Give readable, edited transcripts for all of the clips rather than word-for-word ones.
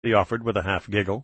he offered with a half-giggle.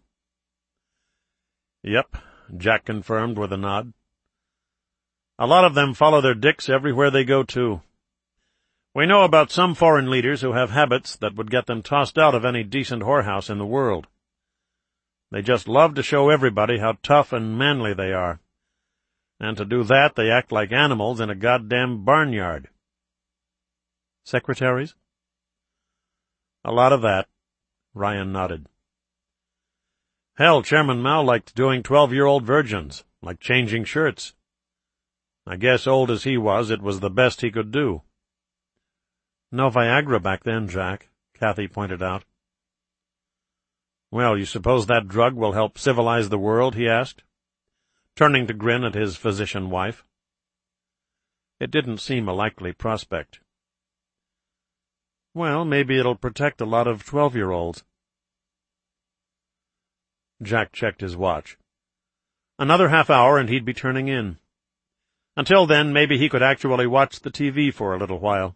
Yep, Jack confirmed with a nod. A lot of them follow their dicks everywhere they go, too. We know about some foreign leaders who have habits that would get them tossed out of any decent whorehouse in the world. They just love to show everybody how tough and manly they are. And to do that, they act like animals in a goddamn barnyard. Secretaries? A lot of that. Ryan nodded. Hell, Chairman Mao liked doing 12-year-old virgins, like changing shirts. I guess old as he was, it was the best he could do. No Viagra back then, Jack, Kathy pointed out. Well, you suppose that drug will help civilize the world, he asked, turning to grin at his physician wife. It didn't seem a likely prospect. Well, maybe it'll protect a lot of 12-year-olds. Jack checked his watch. Another half hour and he'd be turning in. Until then, maybe he could actually watch the TV for a little while.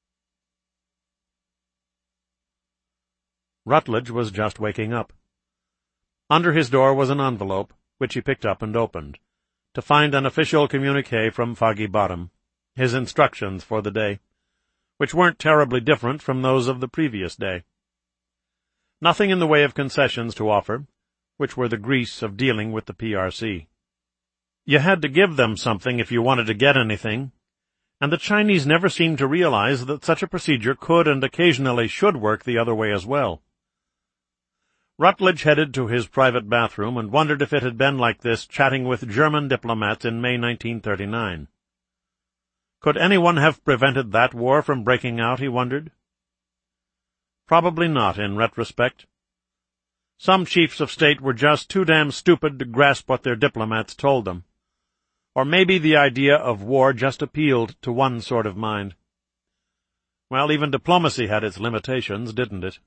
Rutledge was just waking up. Under his door was an envelope, which he picked up and opened, to find an official communiqué from Foggy Bottom, his instructions for the day, which weren't terribly different from those of the previous day. Nothing in the way of concessions to offer, which were the grease of dealing with the PRC. You had to give them something if you wanted to get anything, and the Chinese never seemed to realize that such a procedure could and occasionally should work the other way as well. Rutledge headed to his private bathroom and wondered if it had been like this chatting with German diplomats in May 1939. Could anyone have prevented that war from breaking out, he wondered? Probably not, in retrospect. Some chiefs of state were just too damn stupid to grasp what their diplomats told them. Or maybe the idea of war just appealed to one sort of mind. Well, even diplomacy had its limitations, didn't it?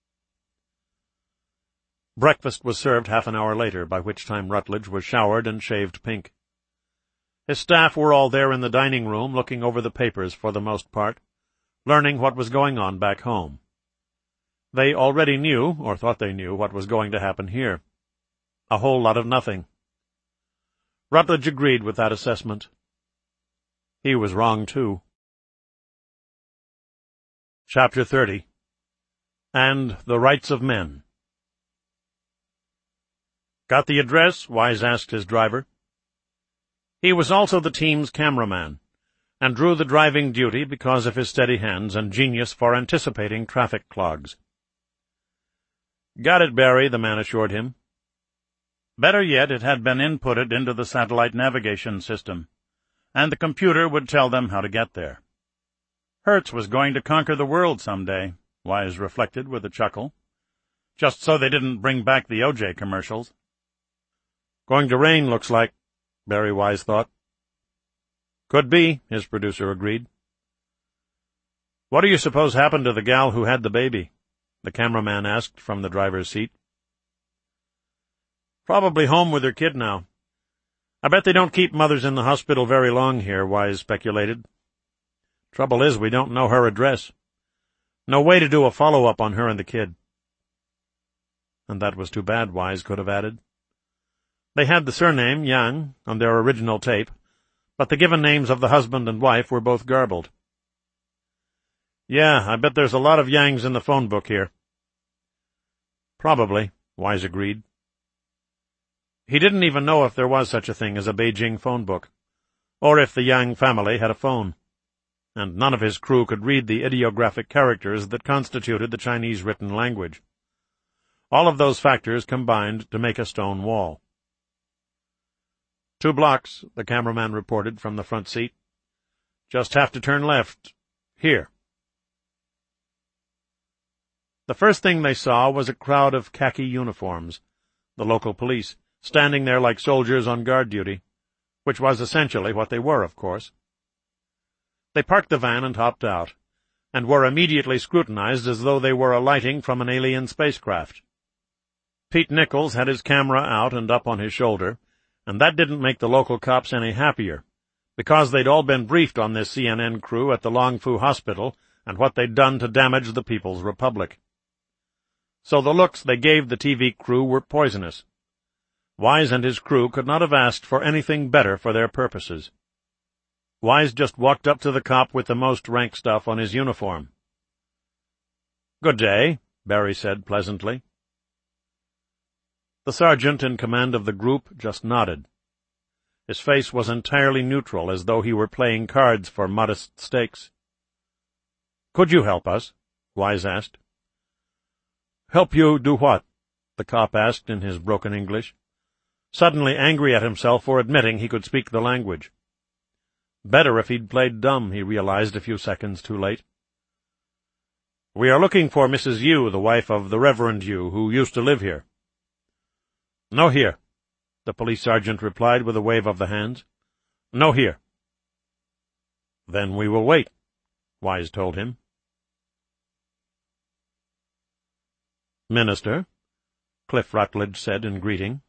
Breakfast was served half an hour later, by which time Rutledge was showered and shaved pink. His staff were all there in the dining room, looking over the papers for the most part, learning what was going on back home. They already knew, or thought they knew, what was going to happen here. A whole lot of nothing. Rutledge agreed with that assessment. He was wrong, too. Chapter 30. And the Rights of Men. Got the address? Wise asked his driver. He was also the team's cameraman, and drew the driving duty because of his steady hands and genius for anticipating traffic clogs. Got it, Barry, the man assured him. Better yet, it had been inputted into the satellite navigation system, and the computer would tell them how to get there. Hertz was going to conquer the world someday, Wise reflected with a chuckle, just so they didn't bring back the O.J. commercials. Going to rain, looks like, Barry Wise thought. Could be, his producer agreed. What do you suppose happened to the gal who had the baby? The cameraman asked from the driver's seat. Probably home with her kid now. I bet they don't keep mothers in the hospital very long here, Wise speculated. Trouble is, we don't know her address. No way to do a follow-up on her and the kid. And that was too bad, Wise could have added. They had the surname, Yang, on their original tape, but the given names of the husband and wife were both garbled. Yeah, I bet there's a lot of Yangs in the phone book here. Probably, Wise agreed. He didn't even know if there was such a thing as a Beijing phone book, or if the Yang family had a phone, and none of his crew could read the ideographic characters that constituted the Chinese written language. All of those factors combined to make a stone wall. 2 blocks, the cameraman reported from the front seat. Just have to turn left. Here. The first thing they saw was a crowd of khaki uniforms, the local police, standing there like soldiers on guard duty, which was essentially what they were, of course. They parked the van and hopped out, and were immediately scrutinized as though they were alighting from an alien spacecraft. Pete Nichols had his camera out and up on his shoulder, and that didn't make the local cops any happier, because they'd all been briefed on this CNN crew at the Long Fu Hospital and what they'd done to damage the People's Republic. so the looks they gave the TV crew were poisonous. Wise and his crew could not have asked for anything better for their purposes. Wise just walked up to the cop with the most rank stuff on his uniform. "Good day," Barry said pleasantly. The sergeant in command of the group just nodded. His face was entirely neutral, as though he were playing cards for modest stakes. "Could you help us?" Wise asked. "Help you do what?" the cop asked in his broken English, suddenly angry at himself for admitting he could speak the language. Better if he'd played dumb, he realized a few seconds too late. "We are looking for Mrs. Yu, the wife of the Reverend Yu, who used to live here." "No here," the police sergeant replied with a wave of the hands. "No here." "Then we will wait," Wise told him. "Minister," Cliff Rutledge said in greeting.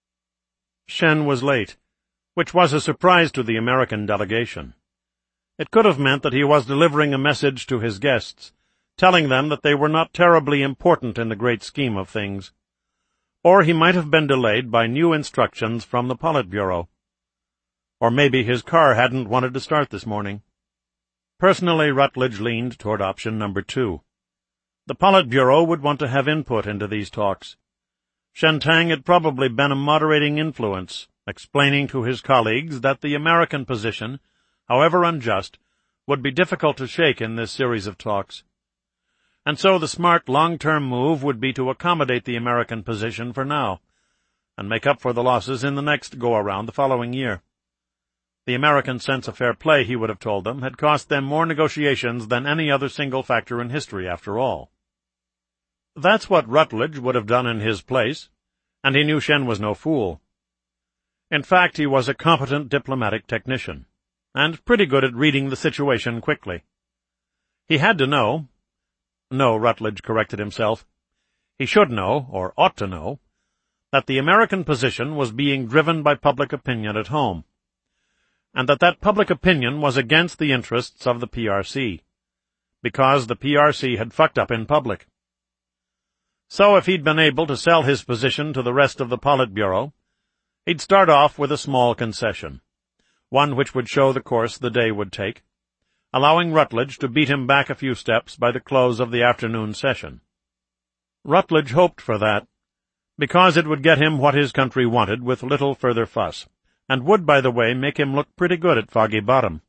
Shen was late, which was a surprise to the American delegation. It could have meant that he was delivering a message to his guests, telling them that they were not terribly important in the great scheme of things. Or he might have been delayed by new instructions from the Politburo. Or maybe his car hadn't wanted to start this morning. Personally, Rutledge leaned toward option number 2. The Politburo would want to have input into these talks. Shen Tang had probably been a moderating influence, explaining to his colleagues that the American position, however unjust, would be difficult to shake in this series of talks. And so the smart long-term move would be to accommodate the American position for now, and make up for the losses in the next go-around the following year. The American sense of fair play, he would have told them, had cost them more negotiations than any other single factor in history, after all. That's what Rutledge would have done in his place, and he knew Shen was no fool. In fact, he was a competent diplomatic technician, and pretty good at reading the situation quickly. He had to know— No, Rutledge corrected himself. He should know, or ought to know, that the American position was being driven by public opinion at home, and that public opinion was against the interests of the PRC, because the PRC had fucked up in public. So if he'd been able to sell his position to the rest of the Politburo, he'd start off with a small concession, one which would show the course the day would take, allowing Rutledge to beat him back a few steps by the close of the afternoon session. Rutledge hoped for that, because it would get him what his country wanted with little further fuss, and would, by the way, make him look pretty good at Foggy Bottom.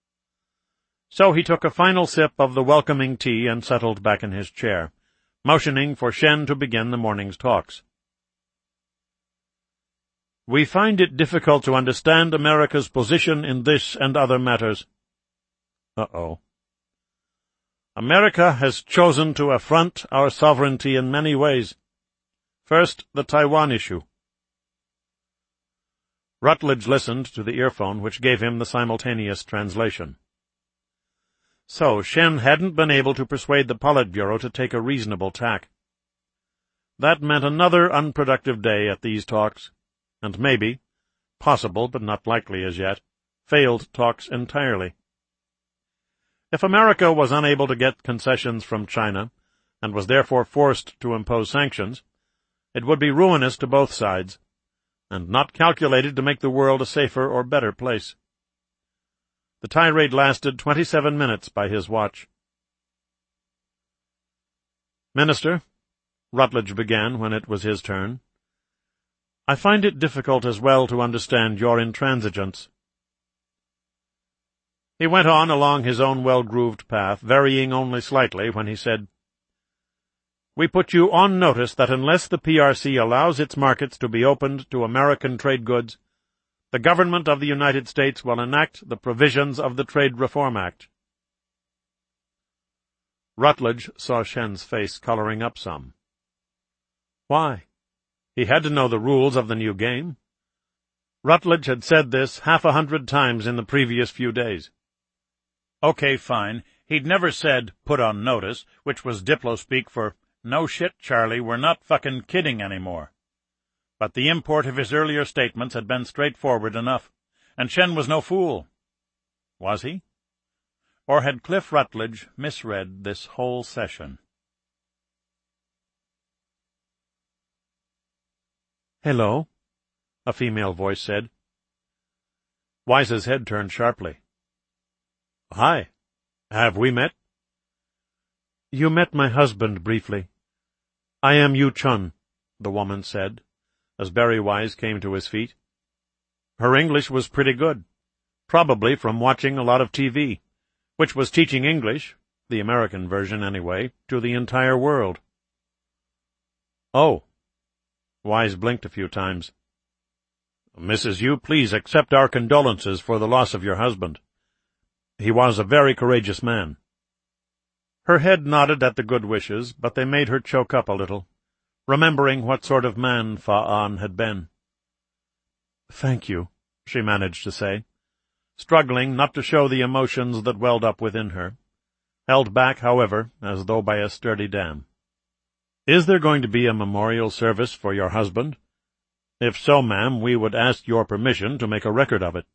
So he took a final sip of the welcoming tea and settled back in his chair, motioning for Shen to begin the morning's talks. "We find it difficult to understand America's position in this and other matters." Uh-oh. "America has chosen to affront our sovereignty in many ways. First, the Taiwan issue." Rutledge listened to the earphone which gave him the simultaneous translation. So Shen hadn't been able to persuade the Politburo to take a reasonable tack. That meant another unproductive day at these talks, and maybe, possible but not likely as yet, failed talks entirely. If America was unable to get concessions from China, and was therefore forced to impose sanctions, it would be ruinous to both sides, and not calculated to make the world a safer or better place. The tirade lasted 27 minutes by his watch. "Minister," Rutledge began when it was his turn, "I find it difficult as well to understand your intransigence." He went on along his own well-grooved path, varying only slightly when he said, "We put you on notice that unless the PRC allows its markets to be opened to American trade goods, the government of the United States will enact the provisions of the Trade Reform Act." Rutledge saw Shen's face coloring up some. Why? He had to know the rules of the new game. Rutledge had said this 100 times in the previous few days. Okay, fine. He'd never said, "put on notice," which was Diplo-speak for, "No shit, Charlie, we're not fucking kidding anymore." But the import of his earlier statements had been straightforward enough, and Shen was no fool. Was he? Or had Cliff Rutledge misread this whole session? "Hello," a female voice said. Wise's head turned sharply. "Hi. Have we met?" "You met my husband briefly. I am Yu Chun," the woman said, as Barry Wise came to his feet. Her English was pretty good, probably from watching a lot of TV, which was teaching English, the American version anyway, to the entire world. "Oh." Wise blinked a few times. "Mrs. Yu, please accept our condolences for the loss of your husband. He was a very courageous man." Her head nodded at the good wishes, but they made her choke up a little, remembering what sort of man Fa-an had been. "Thank you," she managed to say, struggling not to show the emotions that welled up within her, held back, however, as though by a sturdy dam. "Is there going to be a memorial service for your husband? If so, ma'am, we would ask your permission to make a record of it."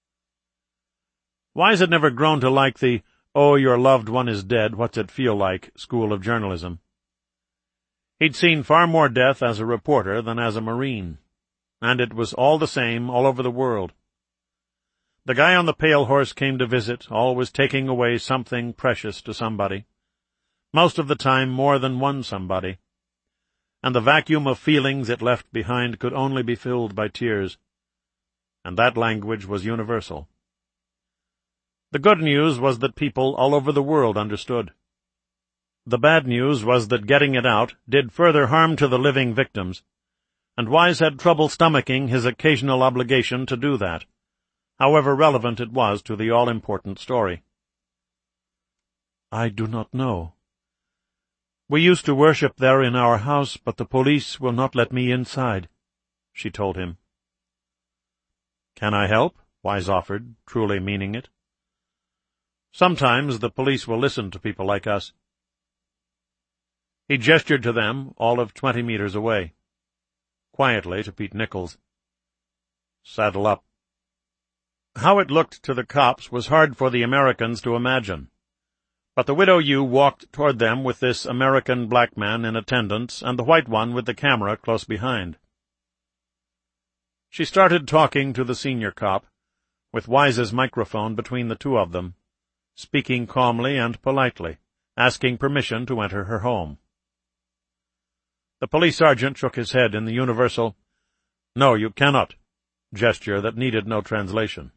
Wise had never grown to like the "oh, your loved one is dead, what's it feel like" school of journalism. He'd seen far more death as a reporter than as a Marine, and it was all the same all over the world. The guy on the pale horse came to visit, always taking away something precious to somebody, most of the time more than one somebody, and the vacuum of feelings it left behind could only be filled by tears, and that language was universal. The good news was that people all over the world understood. The bad news was that getting it out did further harm to the living victims, and Wise had trouble stomaching his occasional obligation to do that, however relevant it was to the all-important story. "I do not know. We used to worship there in our house, but the police will not let me inside," she told him. "Can I help?" Wise offered, truly meaning it. "Sometimes the police will listen to people like us." He gestured to them, all of 20 meters away. Quietly to Pete Nichols. "Saddle up." How it looked to the cops was hard for the Americans to imagine, but the Widow Yu walked toward them with this American black man in attendance and the white one with the camera close behind. She started talking to the senior cop, with Wise's microphone between the two of them, speaking calmly and politely, asking permission to enter her home. The police sergeant shook his head in the universal, "No, you cannot," gesture that needed no translation.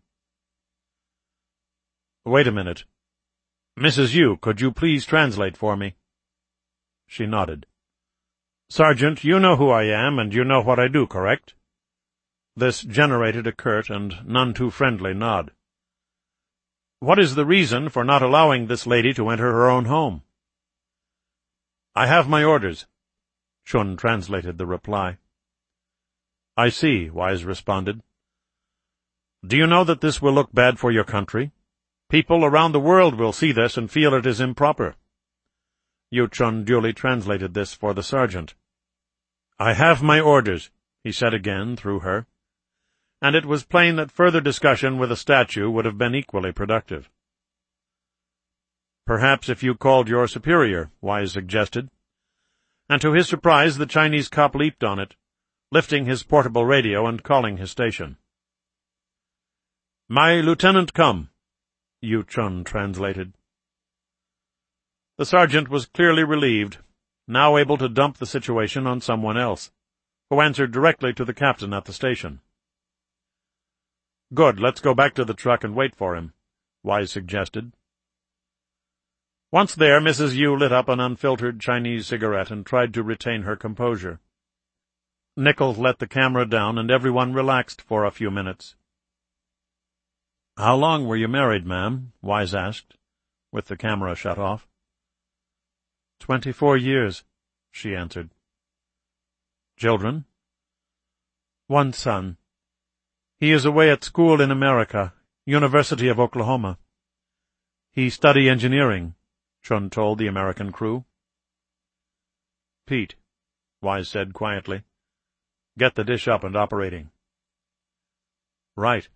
"Wait a minute. Mrs. Yu, could you please translate for me?" She nodded. "Sergeant, you know who I am, and you know what I do, correct?" This generated a curt and none-too-friendly nod. "What is the reason for not allowing this lady to enter her own home?" "I have my orders," Chun translated the reply. "I see," Wise responded. "Do you know that this will look bad for your country? People around the world will see this and feel it is improper." Yu Chun duly translated this for the sergeant. "I have my orders," he said again through her, and it was plain that further discussion with a statue would have been equally productive. "Perhaps if you called your superior," Wise suggested, and to his surprise the Chinese cop leaped on it, lifting his portable radio and calling his station. "My lieutenant come," Yu Chun translated. The sergeant was clearly relieved, now able to dump the situation on someone else, who answered directly to the captain at the station. "Good, let's go back to the truck and wait for him," Wise suggested. Once there, Mrs. Yu lit up an unfiltered Chinese cigarette and tried to retain her composure. Nichols let the camera down, and everyone relaxed for a few minutes. "How long were you married, ma'am?" Wise asked, with the camera shut off. 24 years, she answered. "Children?" "One son. He is away at school in America, University of Oklahoma. He study engineering," Chun told the American crew. "Pete," Wise said quietly, "get the dish up and operating." "Right."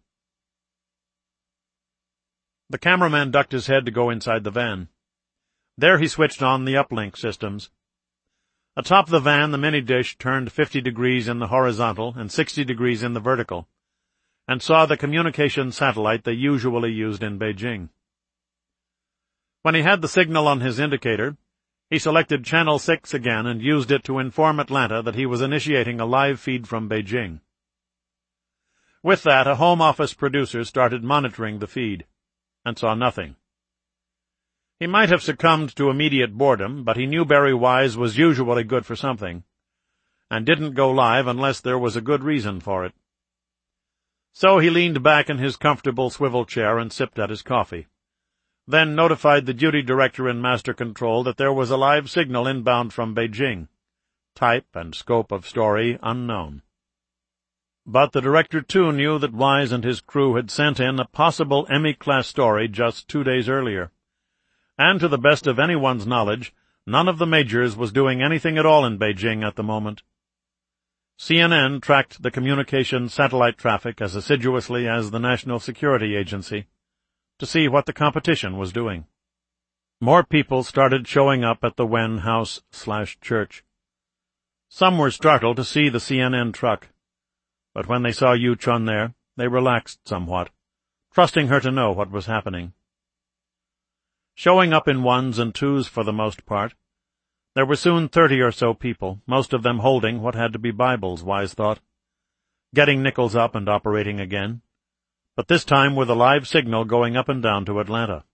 The cameraman ducked his head to go inside the van. There he switched on the uplink systems. Atop the van, the mini-dish turned 50 degrees in the horizontal and 60 degrees in the vertical, and saw the communication satellite they usually used in Beijing. When he had the signal on his indicator, he selected Channel 6 again and used it to inform Atlanta that he was initiating a live feed from Beijing. With that, a Home Office producer started monitoring the feed, and saw nothing. He might have succumbed to immediate boredom, but he knew Barry Wise was usually good for something, and didn't go live unless there was a good reason for it. So he leaned back in his comfortable swivel chair and sipped at his coffee, then notified the duty director in Master Control that there was a live signal inbound from Beijing, type and scope of story unknown. But the director, too, knew that Wise and his crew had sent in a possible Emmy-class story just 2 days earlier, and to the best of anyone's knowledge, none of the majors was doing anything at all in Beijing at the moment. CNN tracked the communication satellite traffic as assiduously as the National Security Agency to see what the competition was doing. More people started showing up at the Wen House/church. Some were startled to see the CNN truck, but when they saw Yu Chun there, they relaxed somewhat, trusting her to know what was happening. Showing up in ones and twos for the most part, there were soon 30 or so people, most of them holding what had to be Bibles, Wise thought, getting Nichols up and operating again, but this time with a live signal going up and down to Atlanta.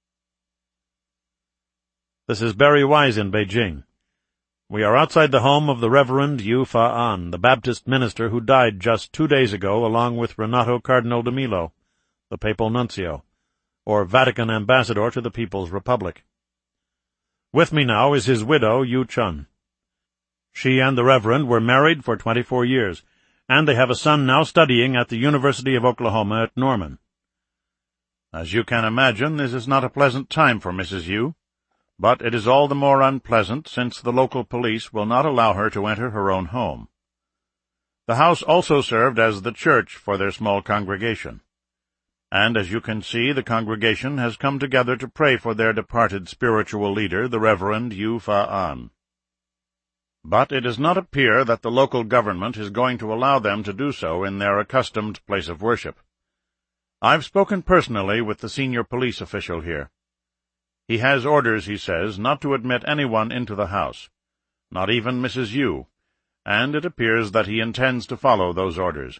This is Barry Wise in Beijing. We are outside the home of the Reverend Yu Fa-an, the Baptist minister who died just 2 days ago along with Renato Cardinal de Milo, the papal nuncio, or Vatican ambassador to the People's Republic. With me now is his widow, Yu Chun. She and the Reverend were married for 24 years, and they have a son now studying at the University of Oklahoma at Norman. As you can imagine, this is not a pleasant time for Mrs. Yu, but it is all the more unpleasant since the local police will not allow her to enter her own home. The house also served as the church for their small congregation, and as you can see, the congregation has come together to pray for their departed spiritual leader, the Reverend Yu Fa-an. But it does not appear that the local government is going to allow them to do so in their accustomed place of worship. I've spoken personally with the senior police official here. He has orders, he says, not to admit anyone into the house, not even Mrs. Yu, and it appears that he intends to follow those orders.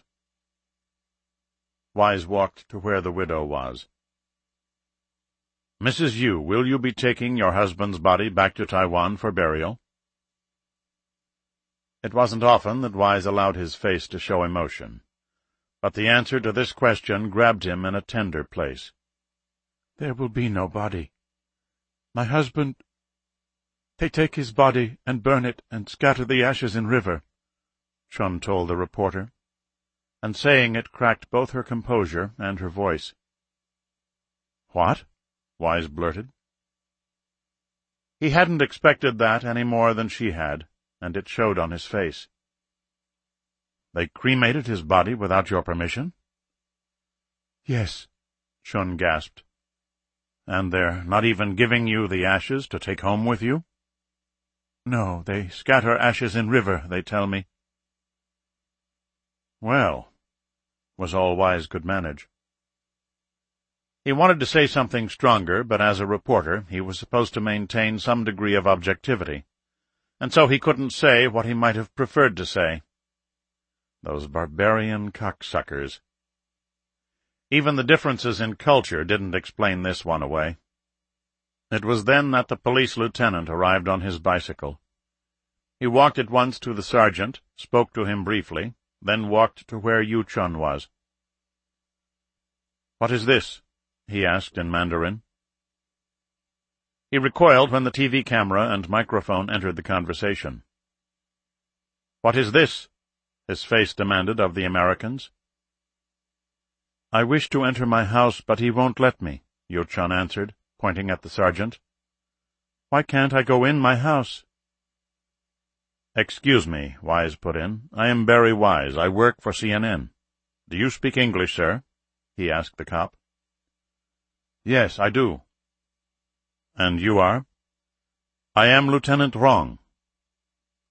Wise walked to where the widow was. Mrs. Yu, will you be taking your husband's body back to Taiwan for burial? It wasn't often that Wise allowed his face to show emotion, but the answer to this question grabbed him in a tender place. There will be no body. My husband— They take his body and burn it and scatter the ashes in river, Chun told the reporter, and saying it cracked both her composure and her voice. What? Wise blurted. He hadn't expected that any more than she had, and it showed on his face. They cremated his body without your permission? Yes, Chun gasped. And they're not even giving you the ashes to take home with you? No, they scatter ashes in river, they tell me. Well, was all Wise could manage. He wanted to say something stronger, but as a reporter he was supposed to maintain some degree of objectivity, and so he couldn't say what he might have preferred to say. Those barbarian cocksuckers. Even the differences in culture didn't explain this one away. It was then that the police lieutenant arrived on his bicycle. He walked at once to the sergeant, spoke to him briefly, then walked to where Yu Chun was. "What is this?" he asked in Mandarin. He recoiled when the TV camera and microphone entered the conversation. "What is this?" his face demanded of the Americans. "I wish to enter my house, but he won't let me," Yu Chun answered, pointing at the sergeant. "Why can't I go in my house?" "Excuse me," Wise put in. "I am Barry Wise. I work for CNN. Do you speak English, sir?" he asked the cop. "Yes, I do." "And you are?" "I am Lieutenant Rong."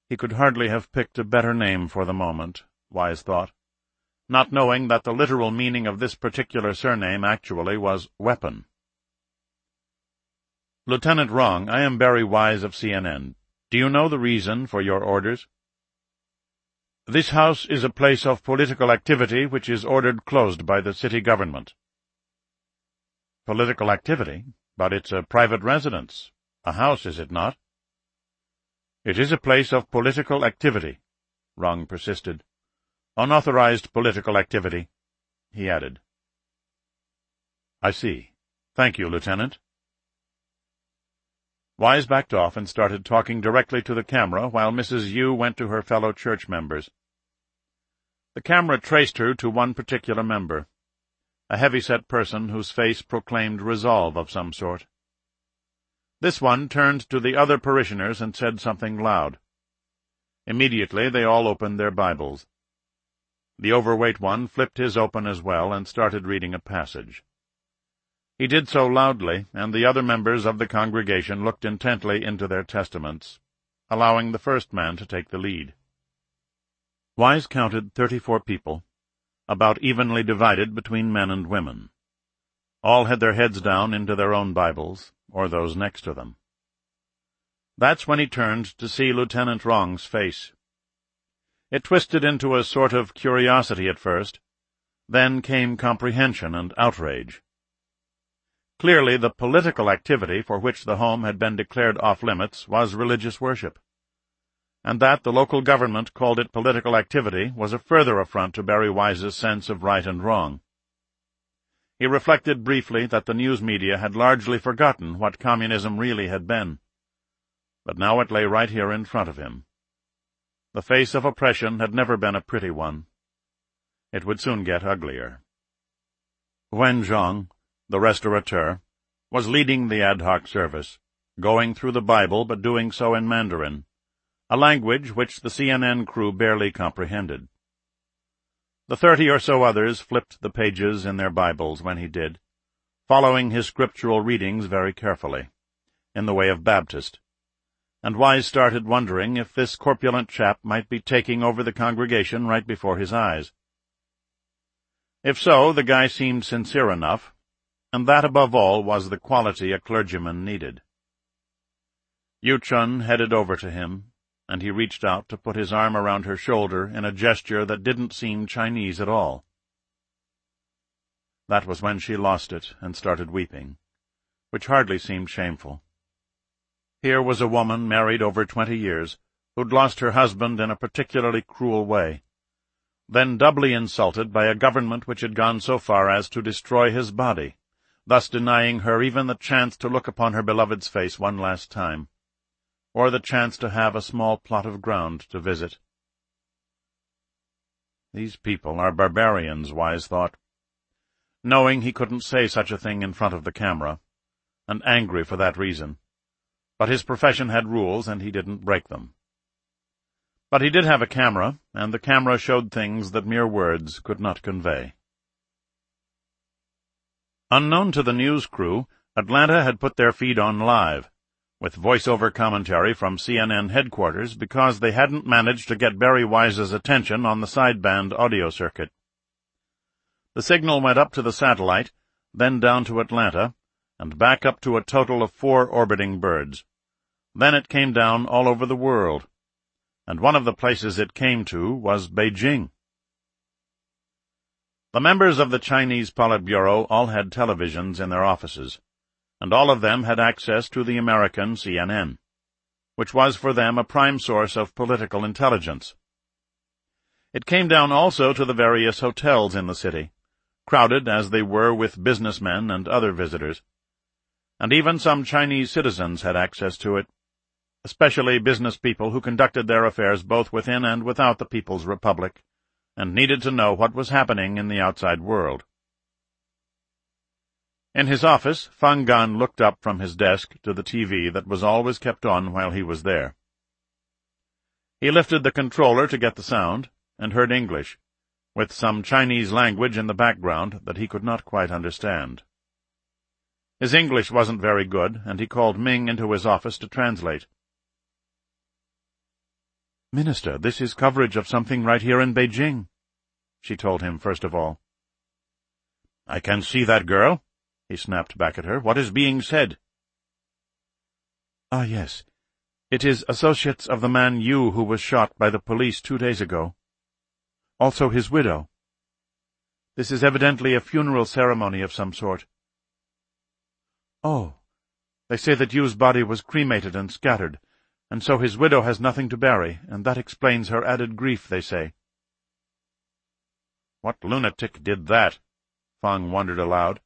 He could hardly have picked a better name for the moment, Wise thought, not knowing that the literal meaning of this particular surname actually was weapon. "Lieutenant Wrong, I am Barry Wise of CNN. Do you know the reason for your orders?" "This house is a place of political activity which is ordered closed by the city government." "Political activity? But it's a private residence. A house, is it not?" "It is a place of political activity," Wrong persisted. "Unauthorized political activity," he added. "I see. Thank you, Lieutenant." Wise backed off and started talking directly to the camera while Mrs. Yu went to her fellow church members. The camera traced her to one particular member, a heavy-set person whose face proclaimed resolve of some sort. This one turned to the other parishioners and said something loud. Immediately they all opened their Bibles. The overweight one flipped his open as well and started reading a passage. He did so loudly, and the other members of the congregation looked intently into their testaments, allowing the first man to take the lead. Wise counted 34 people, about evenly divided between men and women. All had their heads down into their own Bibles, or those next to them. That's when he turned to see Lieutenant Wrong's face. It twisted into a sort of curiosity at first, then came comprehension and outrage. Clearly the political activity for which the home had been declared off-limits was religious worship, and that the local government called it political activity was a further affront to Barry Wise's sense of right and wrong. He reflected briefly that the news media had largely forgotten what communism really had been, but now it lay right here in front of him. The face of oppression had never been a pretty one. It would soon get uglier. Wen Zhang, the restaurateur, was leading the ad hoc service, going through the Bible but doing so in Mandarin, a language which the CNN crew barely comprehended. The 30 or so others flipped the pages in their Bibles when he did, following his scriptural readings very carefully, in the way of Baptist, and Wise started wondering if this corpulent chap might be taking over the congregation right before his eyes. If so, the guy seemed sincere enough, and that above all was the quality a clergyman needed. Yu Chun headed over to him, and he reached out to put his arm around her shoulder in a gesture that didn't seem Chinese at all. That was when she lost it and started weeping, which hardly seemed shameful. Here was a woman married over 20 years, who'd lost her husband in a particularly cruel way, then doubly insulted by a government which had gone so far as to destroy his body, thus denying her even the chance to look upon her beloved's face one last time, or the chance to have a small plot of ground to visit. These people are barbarians, Wise thought, knowing he couldn't say such a thing in front of the camera, and angry for that reason. But his profession had rules, and he didn't break them. But he did have a camera, and the camera showed things that mere words could not convey. Unknown to the news crew, Atlanta had put their feed on live, with voice-over commentary from CNN headquarters because they hadn't managed to get Barry Wise's attention on the sideband audio circuit. The signal went up to the satellite, then down to Atlanta, and back up to a total of 4 orbiting birds. Then it came down all over the world, and one of the places it came to was Beijing. The members of the Chinese Politburo all had televisions in their offices, and all of them had access to the American CNN, which was for them a prime source of political intelligence. It came down also to the various hotels in the city, crowded as they were with businessmen and other visitors, and even some Chinese citizens had access to it, especially business people who conducted their affairs both within and without the People's Republic, and needed to know what was happening in the outside world. In his office, Fang Gan looked up from his desk to the TV that was always kept on while he was there. He lifted the controller to get the sound, and heard English, with some Chinese language in the background that he could not quite understand. His English wasn't very good, and he called Ming into his office to translate. "Minister, this is coverage of something right here in Beijing," she told him first of all. "I can see that, girl," he snapped back at her. "What is being said?" "Ah, yes. It is associates of the man Yu who was shot by the police 2 days ago. Also his widow. This is evidently a funeral ceremony of some sort." "Oh. They say that Yu's body was cremated and scattered, and so his widow has nothing to bury, and that explains her added grief, they say." "What lunatic did that?" Fang wondered aloud.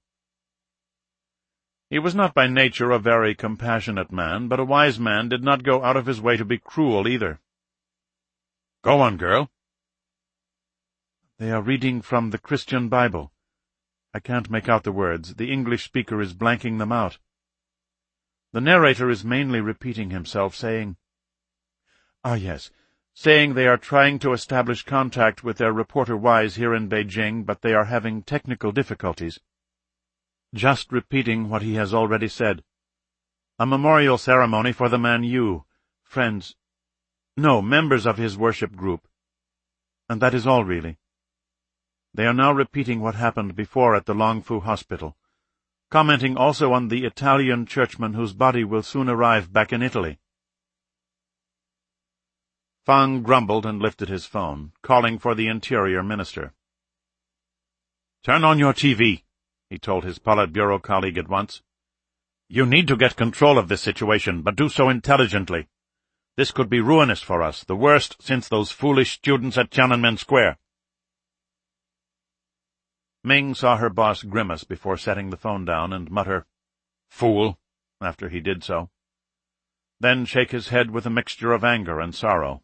He was not by nature a very compassionate man, but a wise man did not go out of his way to be cruel either. "Go on, girl." "They are reading from the Christian Bible. I can't make out the words. The English speaker is blanking them out. The narrator is mainly repeating himself, saying, saying they are trying to establish contact with their reporter Wise here in Beijing, but they are having technical difficulties. Just repeating what he has already said. A memorial ceremony for the man Yu, members of his worship group. And that is all, really. They are now repeating what happened before at the Longfu Hospital, commenting also on the Italian churchman whose body will soon arrive back in Italy." Fang grumbled and lifted his phone, calling for the Interior Minister. "Turn on your TV," he told his Politburo colleague at once. "You need to get control of this situation, but do so intelligently. This could be ruinous for us, the worst since those foolish students at Tiananmen Square." Ming saw her boss grimace before setting the phone down and mutter, "Fool," after he did so, then shake his head with a mixture of anger and sorrow.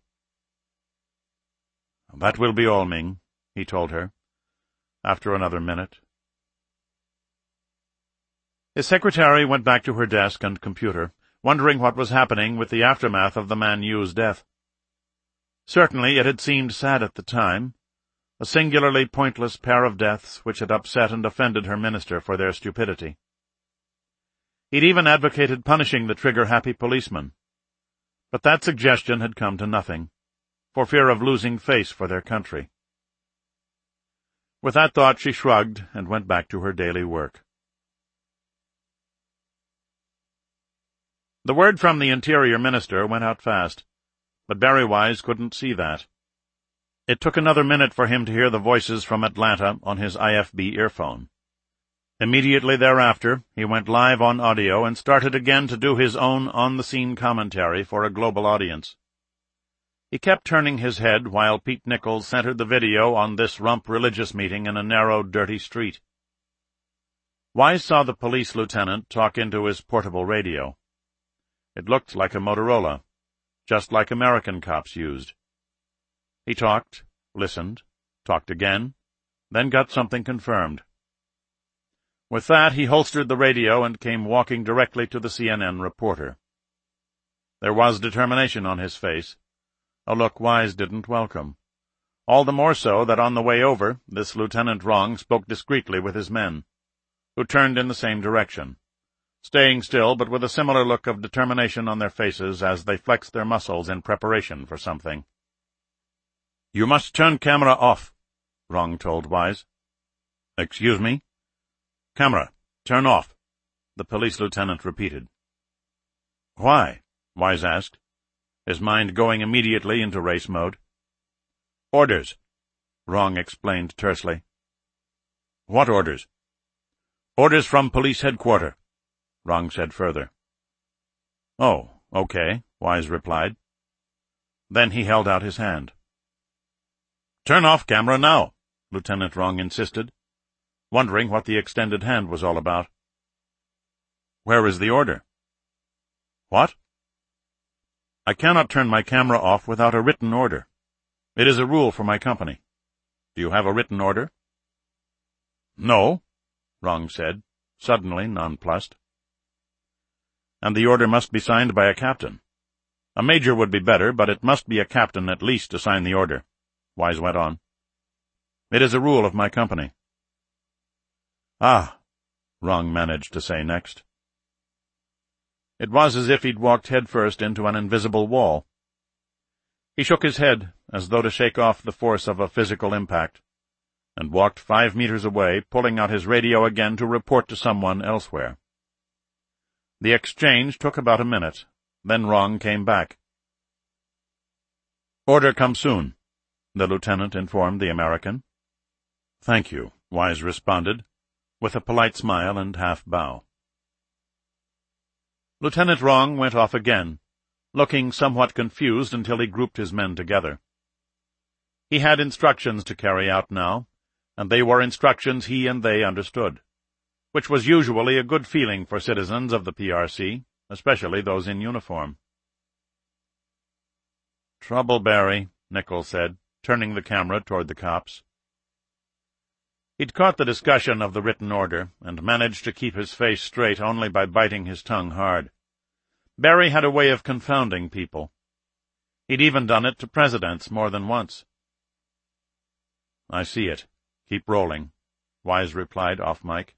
"That will be all, Ming," he told her, after another minute. His secretary went back to her desk and computer, wondering what was happening with the aftermath of the man Yu's death. Certainly it had seemed sad at the time, a singularly pointless pair of deaths which had upset and offended her minister for their stupidity. He'd even advocated punishing the trigger-happy policeman, but that suggestion had come to nothing, for fear of losing face for their country. With that thought she shrugged and went back to her daily work. The word from the Interior Minister went out fast, but Barry Wise couldn't see that. It took another minute for him to hear the voices from Atlanta on his IFB earphone. Immediately thereafter, he went live on audio and started again to do his own on-the-scene commentary for a global audience. He kept turning his head while Pete Nichols centered the video on this rump religious meeting in a narrow, dirty street. Wise saw the police lieutenant talk into his portable radio. It looked like a Motorola, just like American cops used. He talked, listened, talked again, then got something confirmed. With that, he holstered the radio and came walking directly to the CNN reporter. There was determination on his face, a look Wise didn't welcome. All the more so that on the way over, this Lieutenant Rong spoke discreetly with his men, who turned in the same direction, staying still but with a similar look of determination on their faces as they flexed their muscles in preparation for something. "You must turn camera off," Rong told Wise. "Excuse me?" "Camera, turn off," the police lieutenant repeated. "Why?" Wise asked, his mind going immediately into race mode. "Orders," Rong explained tersely. "What orders?" "Orders from police headquarters," Rong said further. "Oh, okay," Wise replied. Then he held out his hand. "Turn off camera now," Lieutenant Rong insisted, wondering what the extended hand was all about. "Where is the order?" "What?" "I cannot turn my camera off without a written order. It is a rule for my company. Do you have a written order?" "No," Rong said, suddenly nonplussed. "And the order must be signed by a captain. A major would be better, but it must be a captain at least to sign the order," Wise went on. "It is a rule of my company." "Ah," Rong managed to say next. It was as if he'd walked headfirst into an invisible wall. He shook his head, as though to shake off the force of a physical impact, and walked 5 meters away, pulling out his radio again to report to someone elsewhere. The exchange took about a minute, then Wrong came back. "Order come soon," the lieutenant informed the American. "Thank you," Wise responded, with a polite smile and half-bow. Lieutenant Wrong went off again, looking somewhat confused until he grouped his men together. He had instructions to carry out now, and they were instructions he and they understood, which was usually a good feeling for citizens of the PRC, especially those in uniform. "Trouble, Barry," Nichols said, turning the camera toward the cops. He'd caught the discussion of the written order, and managed to keep his face straight only by biting his tongue hard. Barry had a way of confounding people. He'd even done it to presidents more than once. "I see it. Keep rolling," Wise replied off mic.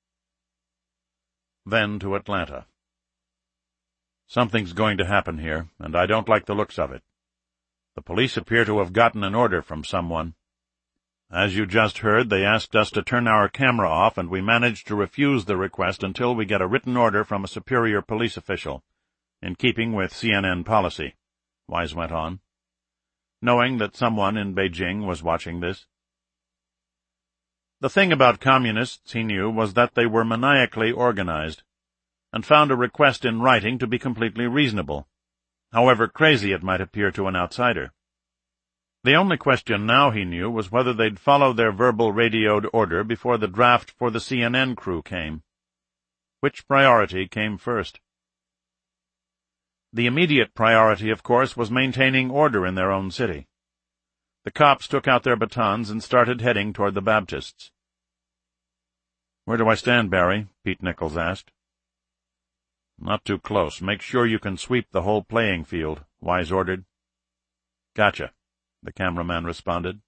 Then to Atlanta. "Something's going to happen here, and I don't like the looks of it. The police appear to have gotten an order from someone. As you just heard, they asked us to turn our camera off, and we managed to refuse the request until we get a written order from a superior police official, in keeping with CNN policy," Wise went on, knowing that someone in Beijing was watching this. The thing about communists, he knew, was that they were maniacally organized, and found a request in writing to be completely reasonable, however crazy it might appear to an outsider. The only question now, he knew, was whether they'd follow their verbal radioed order before the draft for the CNN crew came. Which priority came first? The immediate priority, of course, was maintaining order in their own city. The cops took out their batons and started heading toward the Baptists. "Where do I stand, Barry?" Pete Nichols asked. "Not too close. Make sure you can sweep the whole playing field," Wise ordered. "Gotcha," the cameraman responded.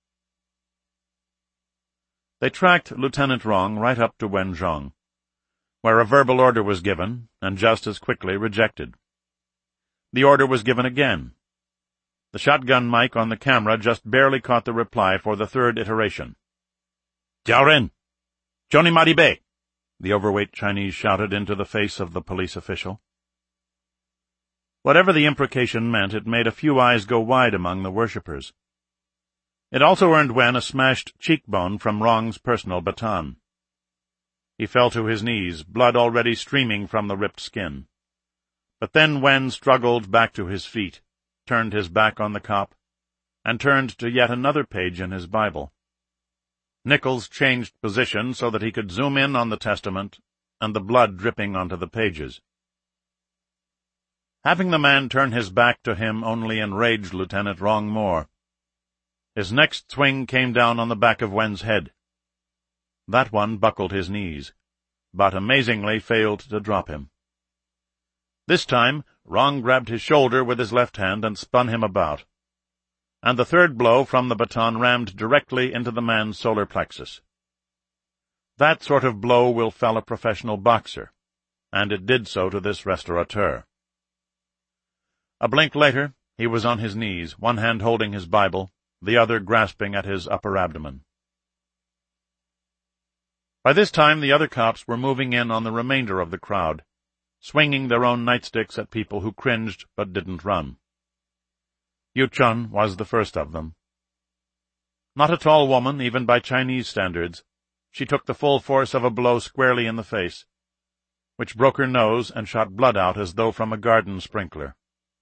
They tracked Lieutenant Wrong right up to Wenzhong, where a verbal order was given, and just as quickly rejected. The order was given again. The shotgun mic on the camera just barely caught the reply for the third iteration. "Jiaoren! Johnny Maribe!" the overweight Chinese shouted into the face of the police official. Whatever the imprecation meant, it made a few eyes go wide among the worshippers. It also earned Wen a smashed cheekbone from Wrong's personal baton. He fell to his knees, blood already streaming from the ripped skin. But then Wen struggled back to his feet, turned his back on the cop, and turned to yet another page in his Bible. Nichols changed position so that he could zoom in on the Testament and the blood dripping onto the pages. Having the man turn his back to him only enraged Lieutenant Wrong more. His next swing came down on the back of Wen's head. That one buckled his knees, but amazingly failed to drop him. This time, Wrong grabbed his shoulder with his left hand and spun him about, and the third blow from the baton rammed directly into the man's solar plexus. That sort of blow will fell a professional boxer, and it did so to this restaurateur. A blink later, he was on his knees, one hand holding his Bible, the other grasping at his upper abdomen. By this time, the other cops were moving in on the remainder of the crowd, swinging their own nightsticks at people who cringed but didn't run. Yu Chun was the first of them. Not a tall woman, even by Chinese standards, she took the full force of a blow squarely in the face, which broke her nose and shot blood out as though from a garden sprinkler.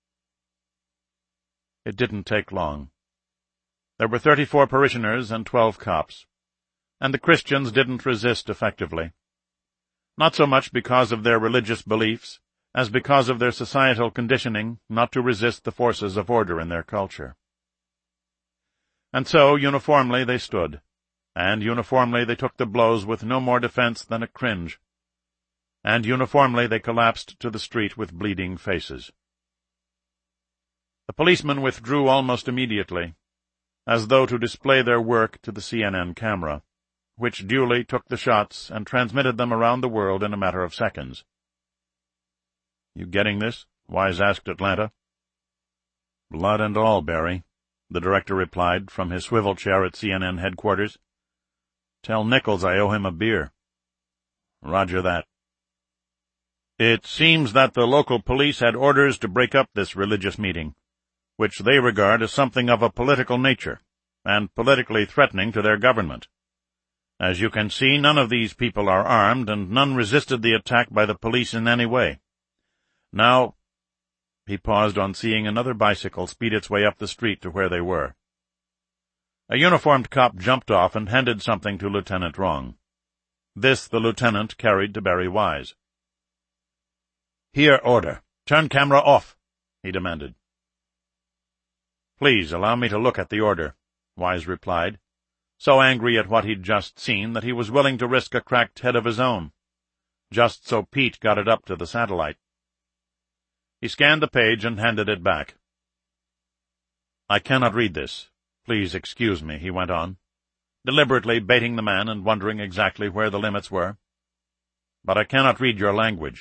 It didn't take long. There were 34 parishioners and 12 cops, and the Christians didn't resist effectively. Not so much because of their religious beliefs, as because of their societal conditioning not to resist the forces of order in their culture. And so, uniformly, they stood, and uniformly they took the blows with no more defense than a cringe, and uniformly they collapsed to the street with bleeding faces. The policemen withdrew almost immediately, as though to display their work to the CNN camera, which duly took the shots and transmitted them around the world in a matter of seconds. "You getting this?" Wise asked Atlanta. "Blood and all, Barry," the director replied from his swivel chair at CNN headquarters. "Tell Nichols I owe him a beer." "Roger that." It seems that the local police had orders to break up this religious meeting, which they regard as something of a political nature, and politically threatening to their government. As you can see, none of these people are armed, and none resisted the attack by the police in any way. Now— He paused on seeing another bicycle speed its way up the street to where they were. A uniformed cop jumped off and handed something to Lieutenant Wrong. This the lieutenant carried to Barry Wise. "Here, order. Turn camera off," he demanded. "Please allow me to look at the order," Wise replied, so angry at what he'd just seen that he was willing to risk a cracked head of his own, just so Pete got it up to the satellite. He scanned the page and handed it back. "I cannot read this. Please excuse me," he went on, deliberately baiting the man and wondering exactly where the limits were. "But I cannot read your language."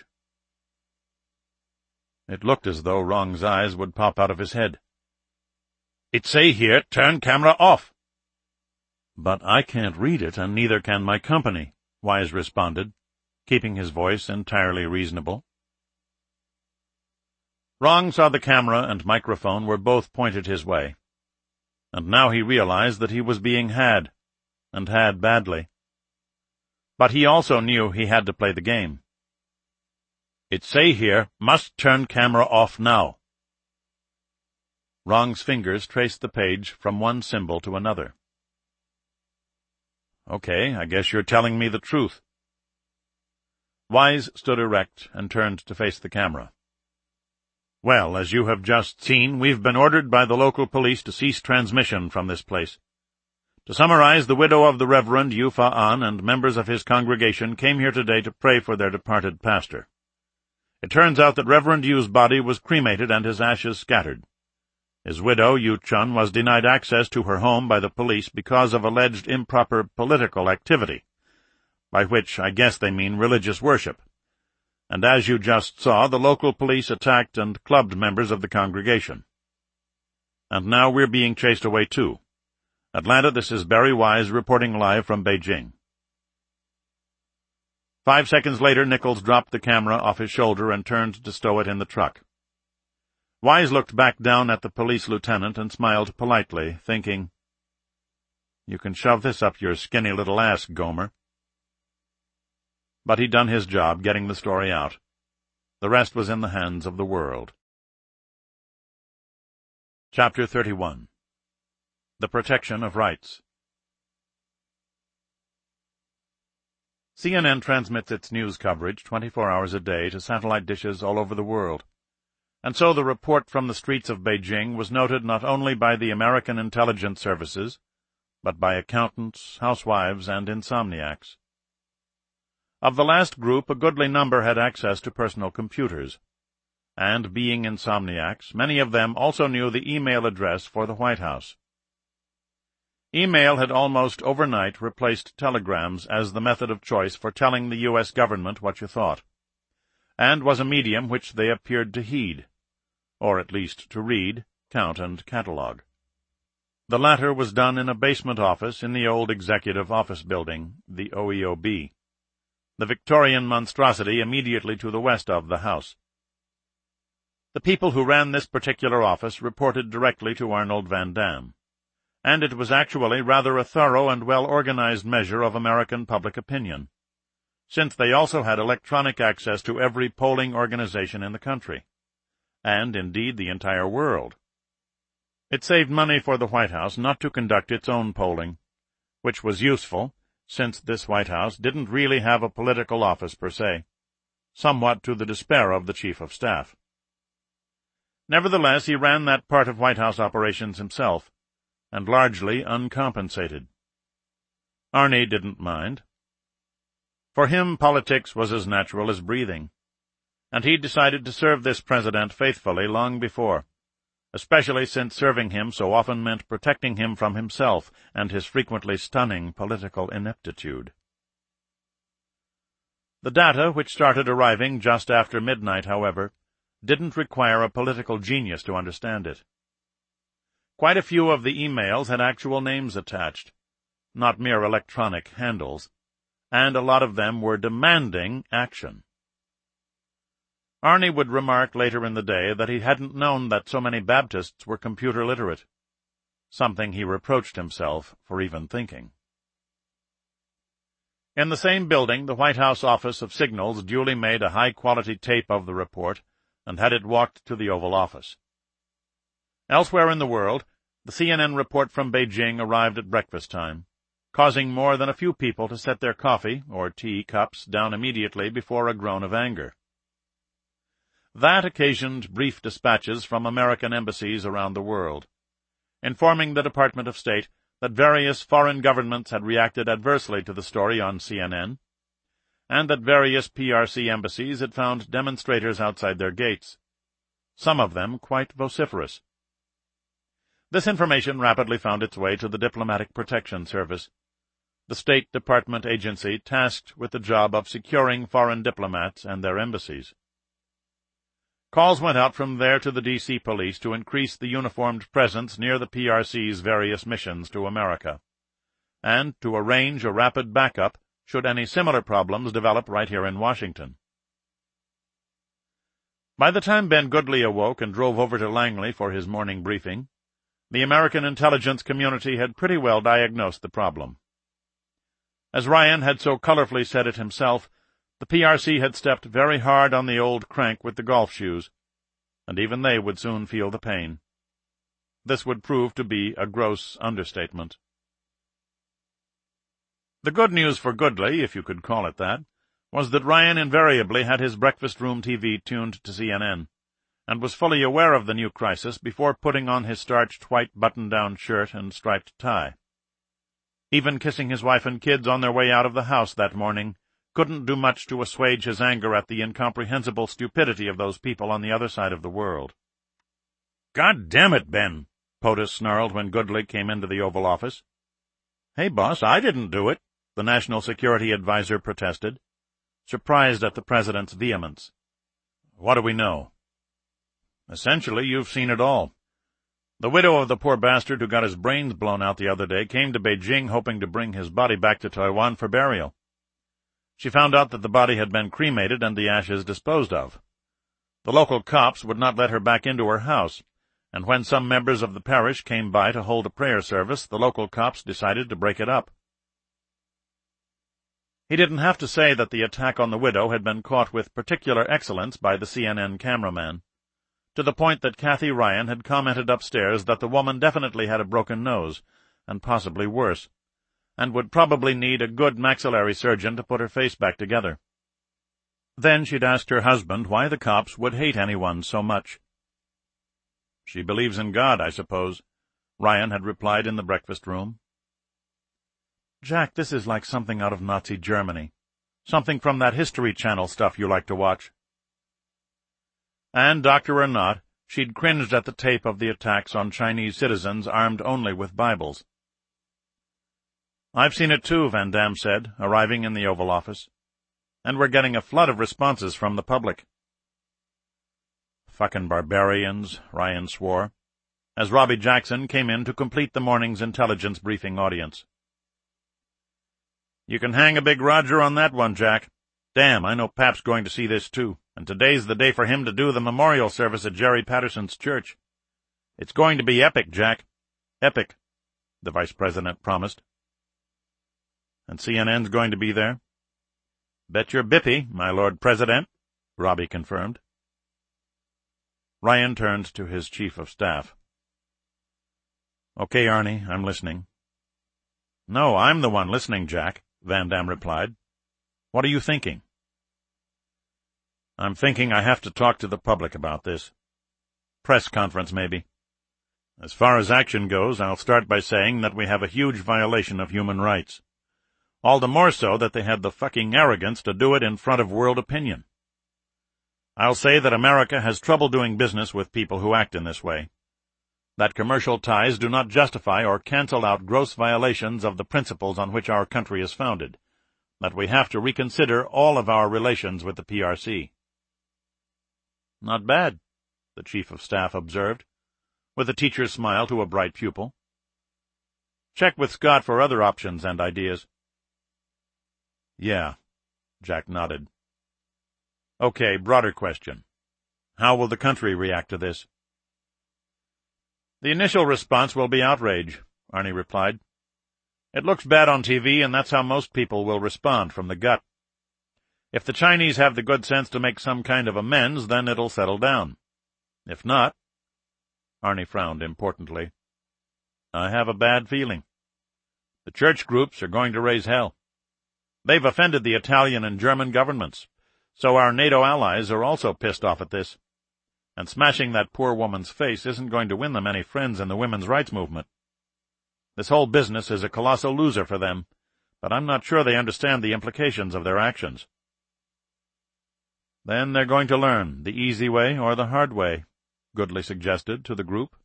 It looked as though Wrong's eyes would pop out of his head. "It say here, turn camera off." "But I can't read it, and neither can my company," Wise responded, keeping his voice entirely reasonable. Wrong saw the camera and microphone were both pointed his way, and now he realized that he was being had, and had badly. But he also knew he had to play the game. "It say here, must turn camera off now." Wrong's fingers traced the page from one symbol to another. "Okay, I guess you're telling me the truth." Wise stood erect and turned to face the camera. "Well, as you have just seen, we've been ordered by the local police to cease transmission from this place. To summarize, the widow of the Reverend Yu Fa-an and members of his congregation came here today to pray for their departed pastor. It turns out that Reverend Yu's body was cremated and his ashes scattered. His widow, Yu Chun, was denied access to her home by the police because of alleged improper political activity, by which I guess they mean religious worship. And as you just saw, the local police attacked and clubbed members of the congregation. And now we're being chased away too. Atlanta, this is Barry Wise reporting live from Beijing." 5 seconds later, Nichols dropped the camera off his shoulder and turned to stow it in the truck. Wise looked back down at the police lieutenant and smiled politely, thinking, "You can shove this up your skinny little ass, Gomer." But he'd done his job getting the story out. The rest was in the hands of the world. Chapter 31. The Protection of Rights. CNN transmits its news coverage 24 hours a day to satellite dishes all over the world, and so the report from the streets of Beijing was noted not only by the American intelligence services, but by accountants, housewives, and insomniacs. Of the last group, a goodly number had access to personal computers, and, being insomniacs, many of them also knew the email address for the White House. Email had almost overnight replaced telegrams as the method of choice for telling the U.S. government what you thought, and was a medium which they appeared to heed, or at least to read, count, and catalog. The latter was done in a basement office in the old Executive Office Building, the OEOB, the Victorian monstrosity immediately to the west of the House. The people who ran this particular office reported directly to Arnold Van Dam, and it was actually rather a thorough and well-organized measure of American public opinion, since they also had electronic access to every polling organization in the country, and indeed the entire world. It saved money for the White House not to conduct its own polling, which was useful, since this White House didn't really have a political office per se, somewhat to the despair of the Chief of Staff. Nevertheless, he ran that part of White House operations himself, and largely uncompensated. Arnie didn't mind. For him, politics was as natural as breathing, and he'd decided to serve this president faithfully long before, especially since serving him so often meant protecting him from himself and his frequently stunning political ineptitude. The data, which started arriving just after midnight, however, didn't require a political genius to understand it. Quite a few of the emails had actual names attached, not mere electronic handles, and a lot of them were demanding action. Arnie would remark later in the day that he hadn't known that so many Baptists were computer literate, something he reproached himself for even thinking. In the same building, the White House Office of Signals duly made a high-quality tape of the report and had it walked to the Oval Office. Elsewhere in the world, the CNN report from Beijing arrived at breakfast time, causing more than a few people to set their coffee or tea cups down immediately before a groan of anger. That occasioned brief dispatches from American embassies around the world, informing the Department of State that various foreign governments had reacted adversely to the story on CNN, and that various PRC embassies had found demonstrators outside their gates, some of them quite vociferous. This information rapidly found its way to the Diplomatic Protection Service, the State Department agency tasked with the job of securing foreign diplomats and their embassies. Calls went out from there to the D.C. police to increase the uniformed presence near the PRC's various missions to America, and to arrange a rapid backup should any similar problems develop right here in Washington. By the time Ben Goodley awoke and drove over to Langley for his morning briefing, the American intelligence community had pretty well diagnosed the problem. As Ryan had so colorfully said it himself, the PRC had stepped very hard on the old crank with the golf shoes, and even they would soon feel the pain. This would prove to be a gross understatement. The good news for Goodley, if you could call it that, was that Ryan invariably had his breakfast room TV tuned to CNN, and was fully aware of the new crisis before putting on his starched white button-down shirt and striped tie. Even kissing his wife and kids on their way out of the house that morning couldn't do much to assuage his anger at the incomprehensible stupidity of those people on the other side of the world. "God damn it, Ben," POTUS snarled when Goodley came into the Oval Office. "Hey, boss, I didn't do it," the National Security Advisor protested, surprised at the president's vehemence. "What do we know?" "Essentially, you've seen it all. The widow of the poor bastard who got his brains blown out the other day came to Beijing hoping to bring his body back to Taiwan for burial. She found out that the body had been cremated and the ashes disposed of. The local cops would not let her back into her house, and when some members of the parish came by to hold a prayer service, the local cops decided to break it up." He didn't have to say that the attack on the widow had been caught with particular excellence by the CNN cameraman, to the point that Kathy Ryan had commented upstairs that the woman definitely had a broken nose, and possibly worse, and would probably need a good maxillary surgeon to put her face back together. Then she'd asked her husband why the cops would hate anyone so much. "She believes in God, I suppose," Ryan had replied in the breakfast room. "Jack, this is like something out of Nazi Germany, something from that History Channel stuff you like to watch." And, doctor or not, she'd cringed at the tape of the attacks on Chinese citizens armed only with Bibles. "I've seen it too," Van Damme said, arriving in the Oval Office. "And we're getting a flood of responses from the public." "Fucking barbarians," Ryan swore, as Robbie Jackson came in to complete the morning's intelligence briefing audience. "You can hang a big Roger on that one, Jack. Damn, I know Pap's going to see this too, and today's the day for him to do the memorial service at Jerry Patterson's church. It's going to be epic, Jack. Epic," the vice president promised. "And CNN's going to be there?" "Bet your bippy, my Lord President," Robbie confirmed. Ryan turned to his chief of staff. "Okay, Arnie, I'm listening." "No, I'm the one listening, Jack," Van Damme replied. "What are you thinking?" "I'm thinking I have to talk to the public about this. Press conference, maybe. As far as action goes, I'll start by saying that we have a huge violation of human rights. All the more so that they had the fucking arrogance to do it in front of world opinion. I'll say that America has trouble doing business with people who act in this way. That commercial ties do not justify or cancel out gross violations of the principles on which our country is founded. That we have to reconsider all of our relations with the PRC. "Not bad," the chief of staff observed. with a teacher's smile to a bright pupil. "Check with Scott for other options and ideas." "Yeah," Jack nodded. "Okay, broader question. How will the country react to this?" "The initial response will be outrage," Arnie replied. "It looks bad on TV, and that's how most people will respond, from the gut. If the Chinese have the good sense to make some kind of amends, then it'll settle down. If not—" Arnie frowned importantly. "I have a bad feeling. The church groups are going to raise hell. They've offended the Italian and German governments, so our NATO allies are also pissed off at this. And smashing that poor woman's face isn't going to win them any friends in the women's rights movement. This whole business is a colossal loser for them, but I'm not sure they understand the implications of their actions." "Then they're going to learn, the easy way or the hard way," Goodley suggested to the group.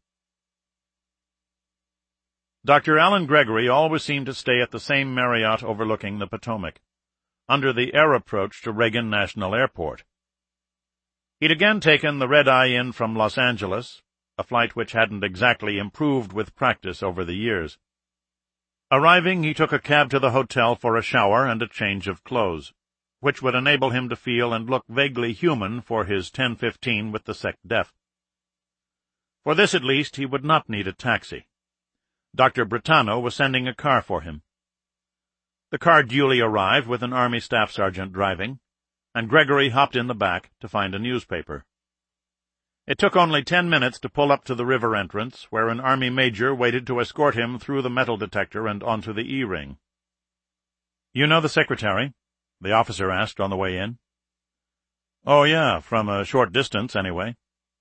Dr. Alan Gregory always seemed to stay at the same Marriott overlooking the Potomac, under the air approach to Reagan National Airport. He'd again taken the red-eye in from Los Angeles, a flight which hadn't exactly improved with practice over the years. Arriving, he took a cab to the hotel for a shower and a change of clothes, which would enable him to feel and look vaguely human for his 10:15 with the SecDef. For this, at least, he would not need a taxi. Dr. Britanno was sending a car for him. The car duly arrived with an Army staff sergeant driving, and Gregory hopped in the back to find a newspaper. It took only 10 minutes to pull up to the river entrance, where an Army major waited to escort him through the metal detector and onto the E-ring. "You know the secretary?" the officer asked on the way in. "Oh, yeah, from a short distance, anyway."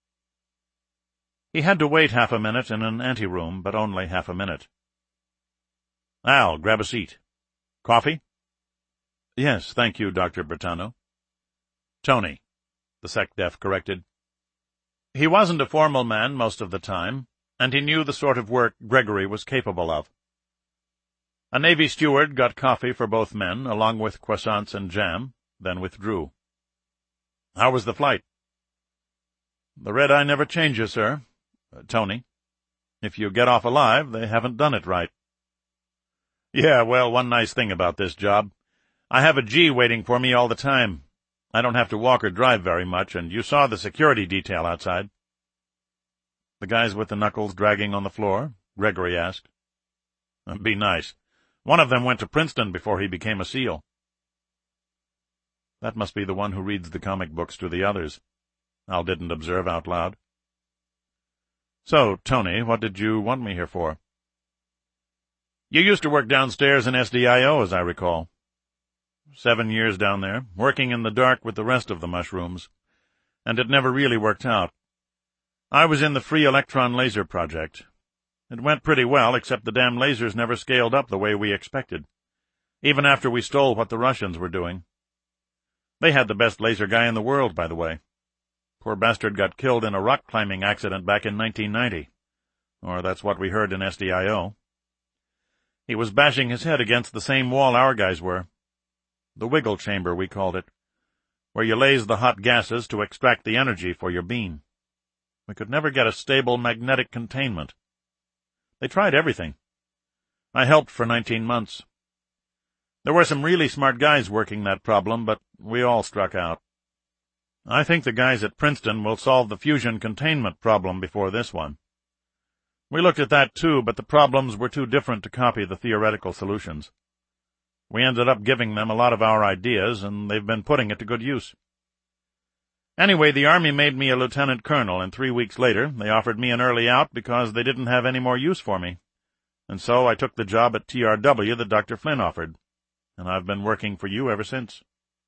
He had to wait half a minute in an anteroom, but only half a minute. "Al, grab a seat. Coffee?" "Yes, thank you, Dr. Britanno." "Tony," the SecDef corrected. He wasn't a formal man most of the time, and he knew the sort of work Gregory was capable of. A Navy steward got coffee for both men, along with croissants and jam, then withdrew. "How was the flight?" "The red-eye never changes, sir. Tony. If you get off alive, they haven't done it right." "Yeah, well, one nice thing about this job. I have a G waiting for me all the time. I don't have to walk or drive very much, and you saw the security detail outside." "The guys with the knuckles dragging on the floor?" Gregory asked. "Be nice. One of them went to Princeton before he became a SEAL." "That must be the one who reads the comic books to the others," Al didn't observe out loud. "So, Tony, what did you want me here for?" "You used to work downstairs in SDIO, as I recall." 7 years down there, working in the dark with the rest of the mushrooms, and it never really worked out. I was in the Free Electron Laser Project. It went pretty well, except the damn lasers never scaled up the way we expected, even after we stole what the Russians were doing. They had the best laser guy in the world, by the way. Poor bastard got killed in a rock-climbing accident back in 1990. Or that's what we heard in SDIO. He was bashing his head against the same wall our guys were. The wiggle chamber, we called it, where you laze the hot gases to extract the energy for your beam. We could never get a stable magnetic containment. They tried everything. I helped for 19 months. There were some really smart guys working that problem, but we all struck out. I think the guys at Princeton will solve the fusion containment problem before this one. We looked at that too, but the problems were too different to copy the theoretical solutions. We ended up giving them a lot of our ideas, and they've been putting it to good use. Anyway, the Army made me a lieutenant colonel, and 3 weeks later they offered me an early out because they didn't have any more use for me. And so I took the job at TRW that Dr. Flynn offered, and I've been working for you ever since."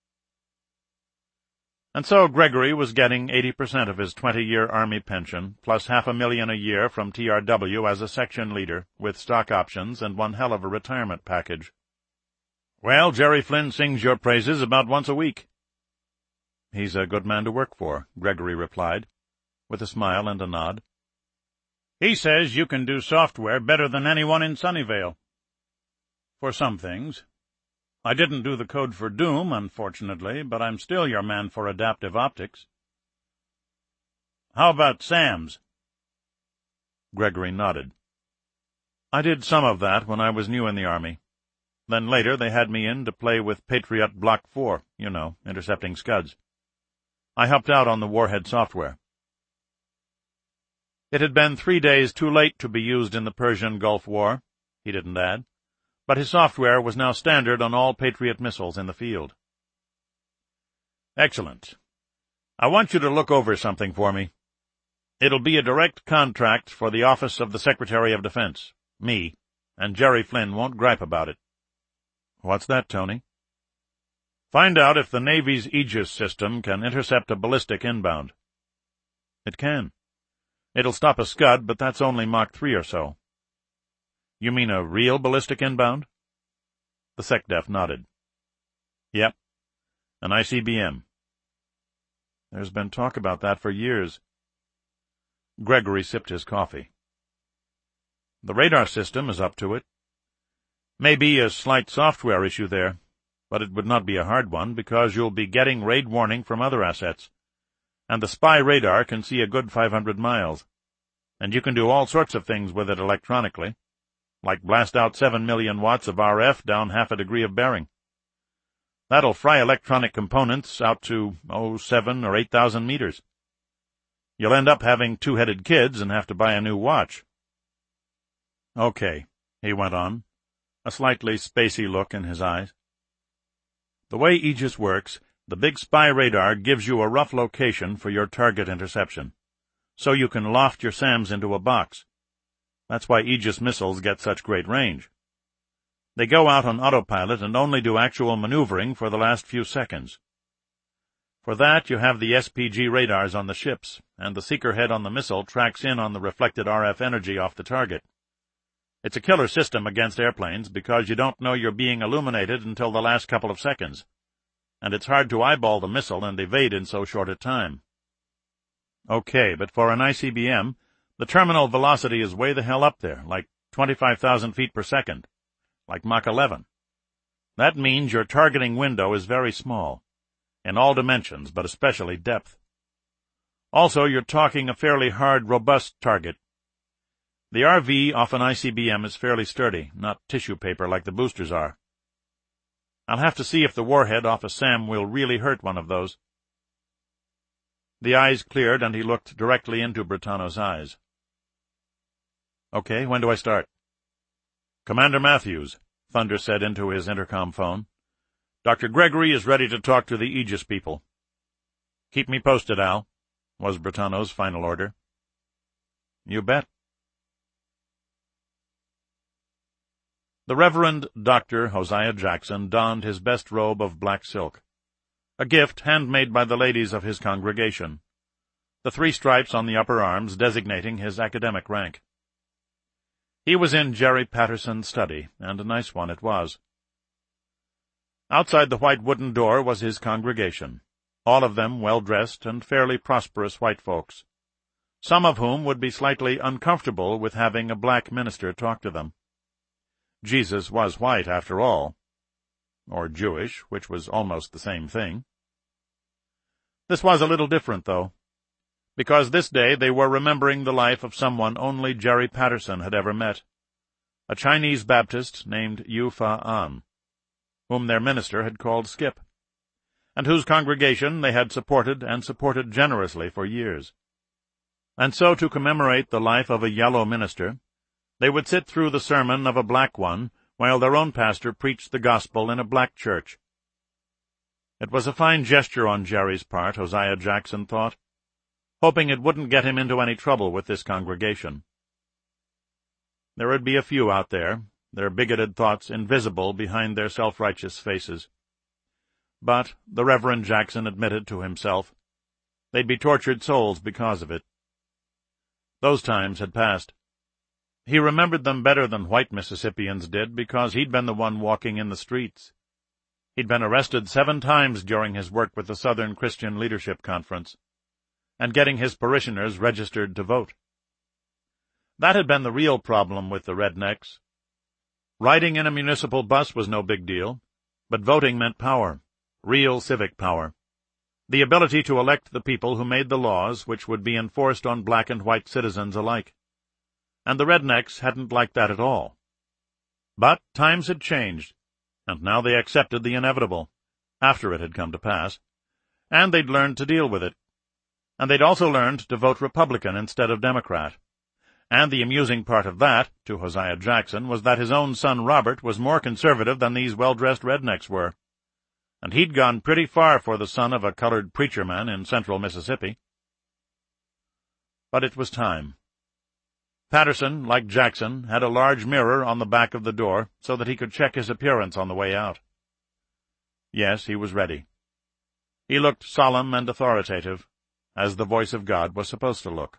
And so Gregory was getting 80% of his 20-year Army pension, plus $500,000 a year from TRW as a section leader, with stock options and one hell of a retirement package. "Well, Jerry Flynn sings your praises about once a week." "He's a good man to work for," Gregory replied, with a smile and a nod. "He says you can do software better than anyone in Sunnyvale. For some things. I didn't do the code for Doom, unfortunately, but I'm still your man for adaptive optics." "How about SAMS?" Gregory nodded. "I did some of that when I was new in the Army. Then later they had me in to play with Patriot Block 4, intercepting Scuds. I helped out on the warhead software." It had been 3 days too late to be used in the Persian Gulf War, he didn't add, but his software was now standard on all Patriot missiles in the field. "Excellent. I want you to look over something for me. It'll be a direct contract for the Office of the Secretary of Defense, me, and Jerry Flynn won't gripe about it." "What's that, Tony?" "Find out if the Navy's Aegis system can intercept a ballistic inbound." "It can. It'll stop a Scud, but that's only Mach 3 or so." "You mean a real ballistic inbound?" The SecDef nodded. "Yep. An ICBM." "There's been talk about that for years." Gregory sipped his coffee. "The radar system is up to it. Maybe a slight software issue there, but it would not be a hard one because you'll be getting raid warning from other assets, and the spy radar can see a good 500 miles, and you can do all sorts of things with it electronically, like blast out 7 million watts of RF down half a degree of bearing. That'll fry electronic components out to, 7,000 or 8,000 meters. You'll end up having two-headed kids and have to buy a new watch." "Okay," he went on, a slightly spacey look in his eyes. "The way Aegis works, the big spy radar gives you a rough location for your target interception, so you can loft your SAMs into a box. That's why Aegis missiles get such great range. They go out on autopilot and only do actual maneuvering for the last few seconds. For that, you have the SPG radars on the ships, and the seeker head on the missile tracks in on the reflected RF energy off the target. It's a killer system against airplanes because you don't know you're being illuminated until the last couple of seconds, and it's hard to eyeball the missile and evade in so short a time." "Okay, but for an ICBM, the terminal velocity is way the hell up there, like 25,000 feet per second, like Mach 11. That means your targeting window is very small, in all dimensions, but especially depth. Also, you're talking a fairly hard, robust target. The RV off an ICBM is fairly sturdy, not tissue paper like the boosters are. I'll have to see if the warhead off a SAM will really hurt one of those." The eyes cleared, and he looked directly into Britanno's eyes. "Okay, when do I start?" "Commander Matthews," Thunder said into his intercom phone. "Dr. Gregory is ready to talk to the Aegis people." "Keep me posted, Al," was Britanno's final order. "You bet." The Reverend Dr. Hosea Jackson donned his best robe of black silk, a gift handmade by the ladies of his congregation, the 3 stripes on the upper arms designating his academic rank. He was in Jerry Patterson's study, and a nice one it was. Outside the white wooden door was his congregation, all of them well-dressed and fairly prosperous white folks, some of whom would be slightly uncomfortable with having a black minister talk to them. Jesus was white, after all, or Jewish, which was almost the same thing. This was a little different, though, because this day they were remembering the life of someone only Jerry Patterson had ever met, a Chinese Baptist named Yu Fa-an, whom their minister had called Skip, and whose congregation they had supported and supported generously for years. And so, to commemorate the life of a yellow minister, they would sit through the sermon of a black one while their own pastor preached the gospel in a black church. It was a fine gesture on Jerry's part, Hosea Jackson thought, hoping it wouldn't get him into any trouble with this congregation. There would be a few out there, their bigoted thoughts invisible behind their self-righteous faces. But, the Reverend Jackson admitted to himself, they'd be tortured souls because of it. Those times had passed. He remembered them better than white Mississippians did because he'd been the one walking in the streets. He'd been arrested 7 times during his work with the Southern Christian Leadership Conference, and getting his parishioners registered to vote. That had been the real problem with the rednecks. Riding in a municipal bus was no big deal, but voting meant power, real civic power, the ability to elect the people who made the laws which would be enforced on black and white citizens alike. and the rednecks hadn't liked that at all. But times had changed, and now they accepted the inevitable, after it had come to pass, and they'd learned to deal with it. And they'd also learned to vote Republican instead of Democrat. And the amusing part of that, to Hosea Jackson, was that his own son Robert was more conservative than these well-dressed rednecks were. And he'd gone pretty far for the son of a colored preacher man in central Mississippi. But it was time. Patterson, like Jackson, had a large mirror on the back of the door so that he could check his appearance on the way out. Yes, he was ready. He looked solemn and authoritative, as the voice of God was supposed to look.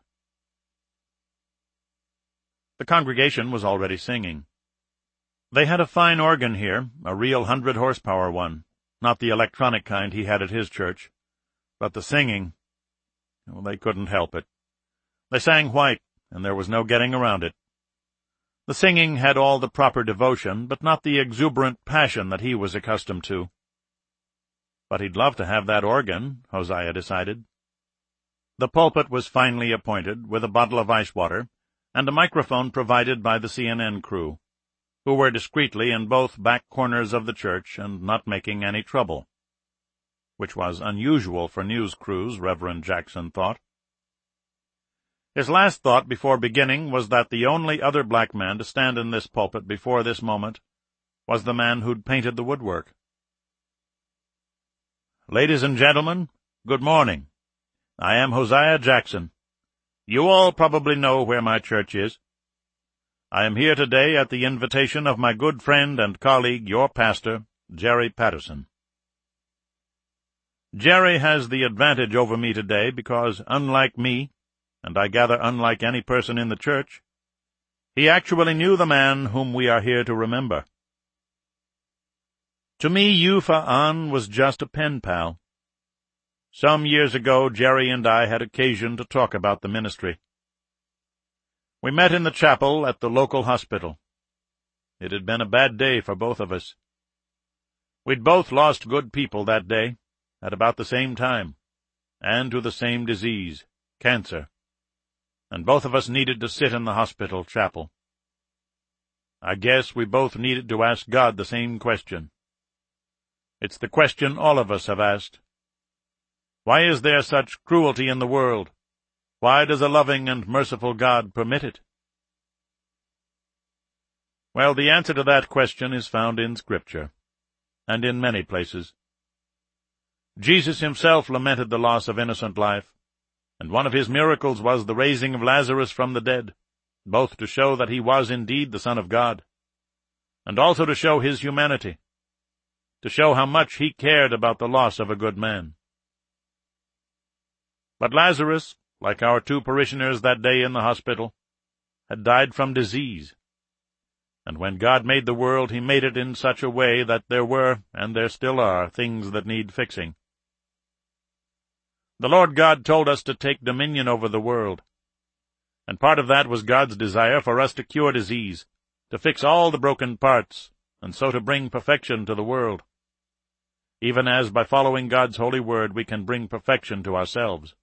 The congregation was already singing. They had a fine organ here, a real 100-horsepower one, not the electronic kind he had at his church. But the singing, well, they couldn't help it. They sang white, and there was no getting around it. The singing had all the proper devotion, but not the exuberant passion that he was accustomed to. But he'd love to have that organ, Hosea decided. The pulpit was finally appointed, with a bottle of ice water, and a microphone provided by the CNN crew, who were discreetly in both back corners of the church and not making any trouble, which was unusual for news crews, Reverend Jackson thought. His last thought before beginning was that the only other black man to stand in this pulpit before this moment was the man who'd painted the woodwork. Ladies and gentlemen, good morning. I am Hosea Jackson. You all probably know where my church is. I am here today at the invitation of my good friend and colleague, your pastor, Jerry Patterson. Jerry has the advantage over me today because, unlike me, and I gather unlike any person in the church, he actually knew the man whom we are here to remember. To me, Yufa An was just a pen pal. Some years ago, Jerry and I had occasion to talk about the ministry. We met in the chapel at the local hospital. It had been a bad day for both of us. We'd both lost good people that day, at about the same time, and to the same disease, cancer, and both of us needed to sit in the hospital chapel. I guess we both needed to ask God the same question. It's the question all of us have asked. Why is there such cruelty in the world? Why does a loving and merciful God permit it? Well, the answer to that question is found in Scripture, and in many places. Jesus himself lamented the loss of innocent life, and one of his miracles was the raising of Lazarus from the dead, both to show that he was indeed the Son of God, and also to show his humanity, to show how much he cared about the loss of a good man. But Lazarus, like our two parishioners that day in the hospital, had died from disease. And when God made the world, he made it in such a way that there were, and there still are, things that need fixing. The Lord God told us to take dominion over the world, and part of that was God's desire for us to cure disease, to fix all the broken parts, and so to bring perfection to the world, even as by following God's holy word we can bring perfection to ourselves.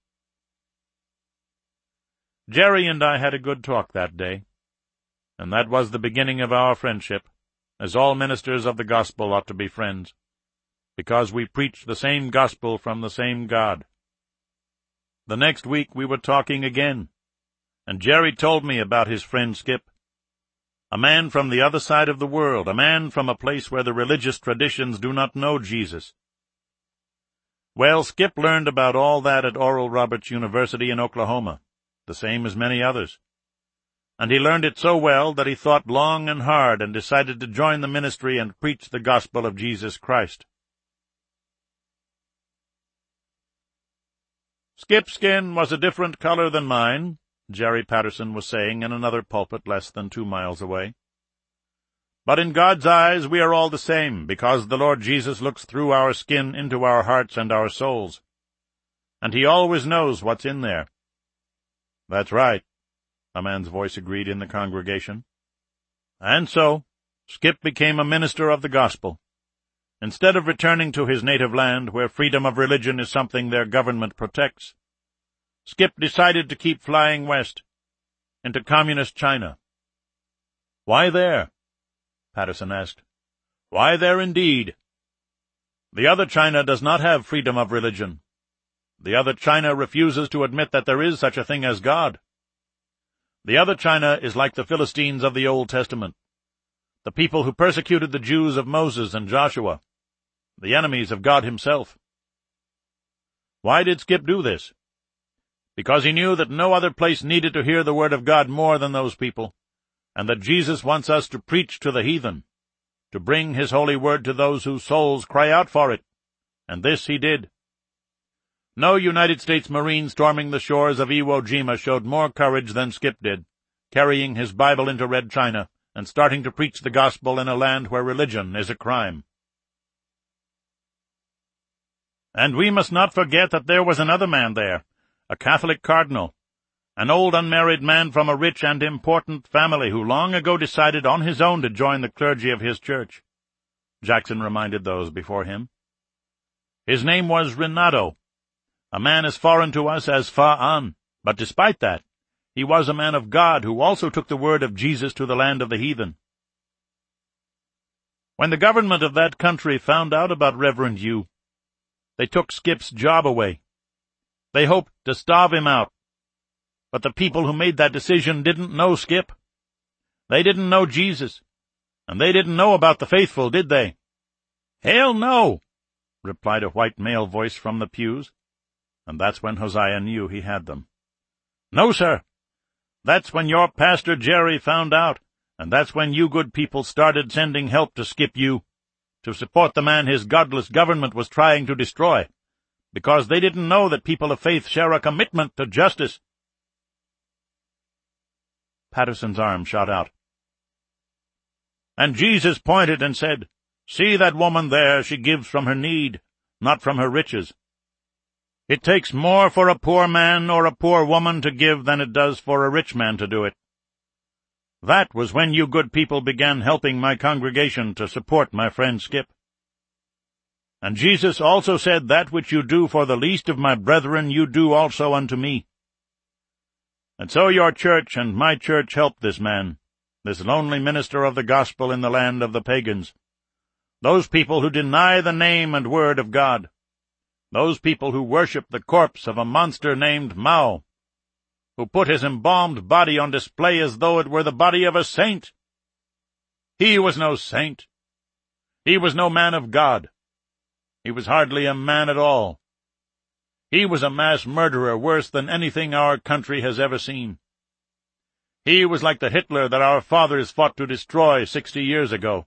Jerry and I had a good talk that day, and that was the beginning of our friendship, as all ministers of the gospel ought to be friends, because we preach the same gospel from the same God. The next week we were talking again, and Jerry told me about his friend Skip, a man from the other side of the world, a man from a place where the religious traditions do not know Jesus. Well, Skip learned about all that at Oral Roberts University in Oklahoma, the same as many others. And he learned it so well that he thought long and hard and decided to join the ministry and preach the gospel of Jesus Christ. Skip's skin was a different color than mine, Jerry Patterson was saying in another pulpit less than 2 miles away. But in God's eyes we are all the same, because the Lord Jesus looks through our skin into our hearts and our souls, and he always knows what's in there. That's right, a man's voice agreed in the congregation. And so, Skip became a minister of the gospel. Instead of returning to his native land, where freedom of religion is something their government protects, Skip decided to keep flying west, into Communist China. Why there? Patterson asked. Why there indeed? The other China does not have freedom of religion. The other China refuses to admit that there is such a thing as God. The other China is like the Philistines of the Old Testament, the people who persecuted the Jews of Moses and Joshua, the enemies of God himself. Why did Skip do this? Because he knew that no other place needed to hear the word of God more than those people, and that Jesus wants us to preach to the heathen, to bring his holy word to those whose souls cry out for it, and this he did. No United States Marine storming the shores of Iwo Jima showed more courage than Skip did, carrying his Bible into Red China and starting to preach the gospel in a land where religion is a crime. And we must not forget that there was another man there, a Catholic cardinal, an old unmarried man from a rich and important family who long ago decided on his own to join the clergy of his church, Jackson reminded those before him. His name was Renato, a man as foreign to us as Fa-an, but despite that, he was a man of God who also took the word of Jesus to the land of the heathen. When the government of that country found out about Reverend Yu, they took Skip's job away. They hoped to starve him out. But the people who made that decision didn't know Skip. They didn't know Jesus. And they didn't know about the faithful, did they? Hell no, replied a white male voice from the pews. And that's when Hosea knew he had them. No, sir. That's when your Pastor Jerry found out, and that's when you good people started sending help to Skip Yu, to support the man his godless government was trying to destroy, because they didn't know that people of faith share a commitment to justice. Patterson's arm shot out. And Jesus pointed and said, See that woman there, she gives from her need, not from her riches. It takes more for a poor man or a poor woman to give than it does for a rich man to do it. That was when you good people began helping my congregation to support my friend Skip. And Jesus also said, That which you do for the least of my brethren you do also unto me. And so your church and my church helped this man, this lonely minister of the gospel in the land of the pagans, those people who deny the name and word of God, those people who worship the corpse of a monster named Mao, who put his embalmed body on display as though it were the body of a saint. He was no saint. He was no man of God. He was hardly a man at all. He was a mass murderer worse than anything our country has ever seen. He was like the Hitler that our fathers fought to destroy 60 years ago.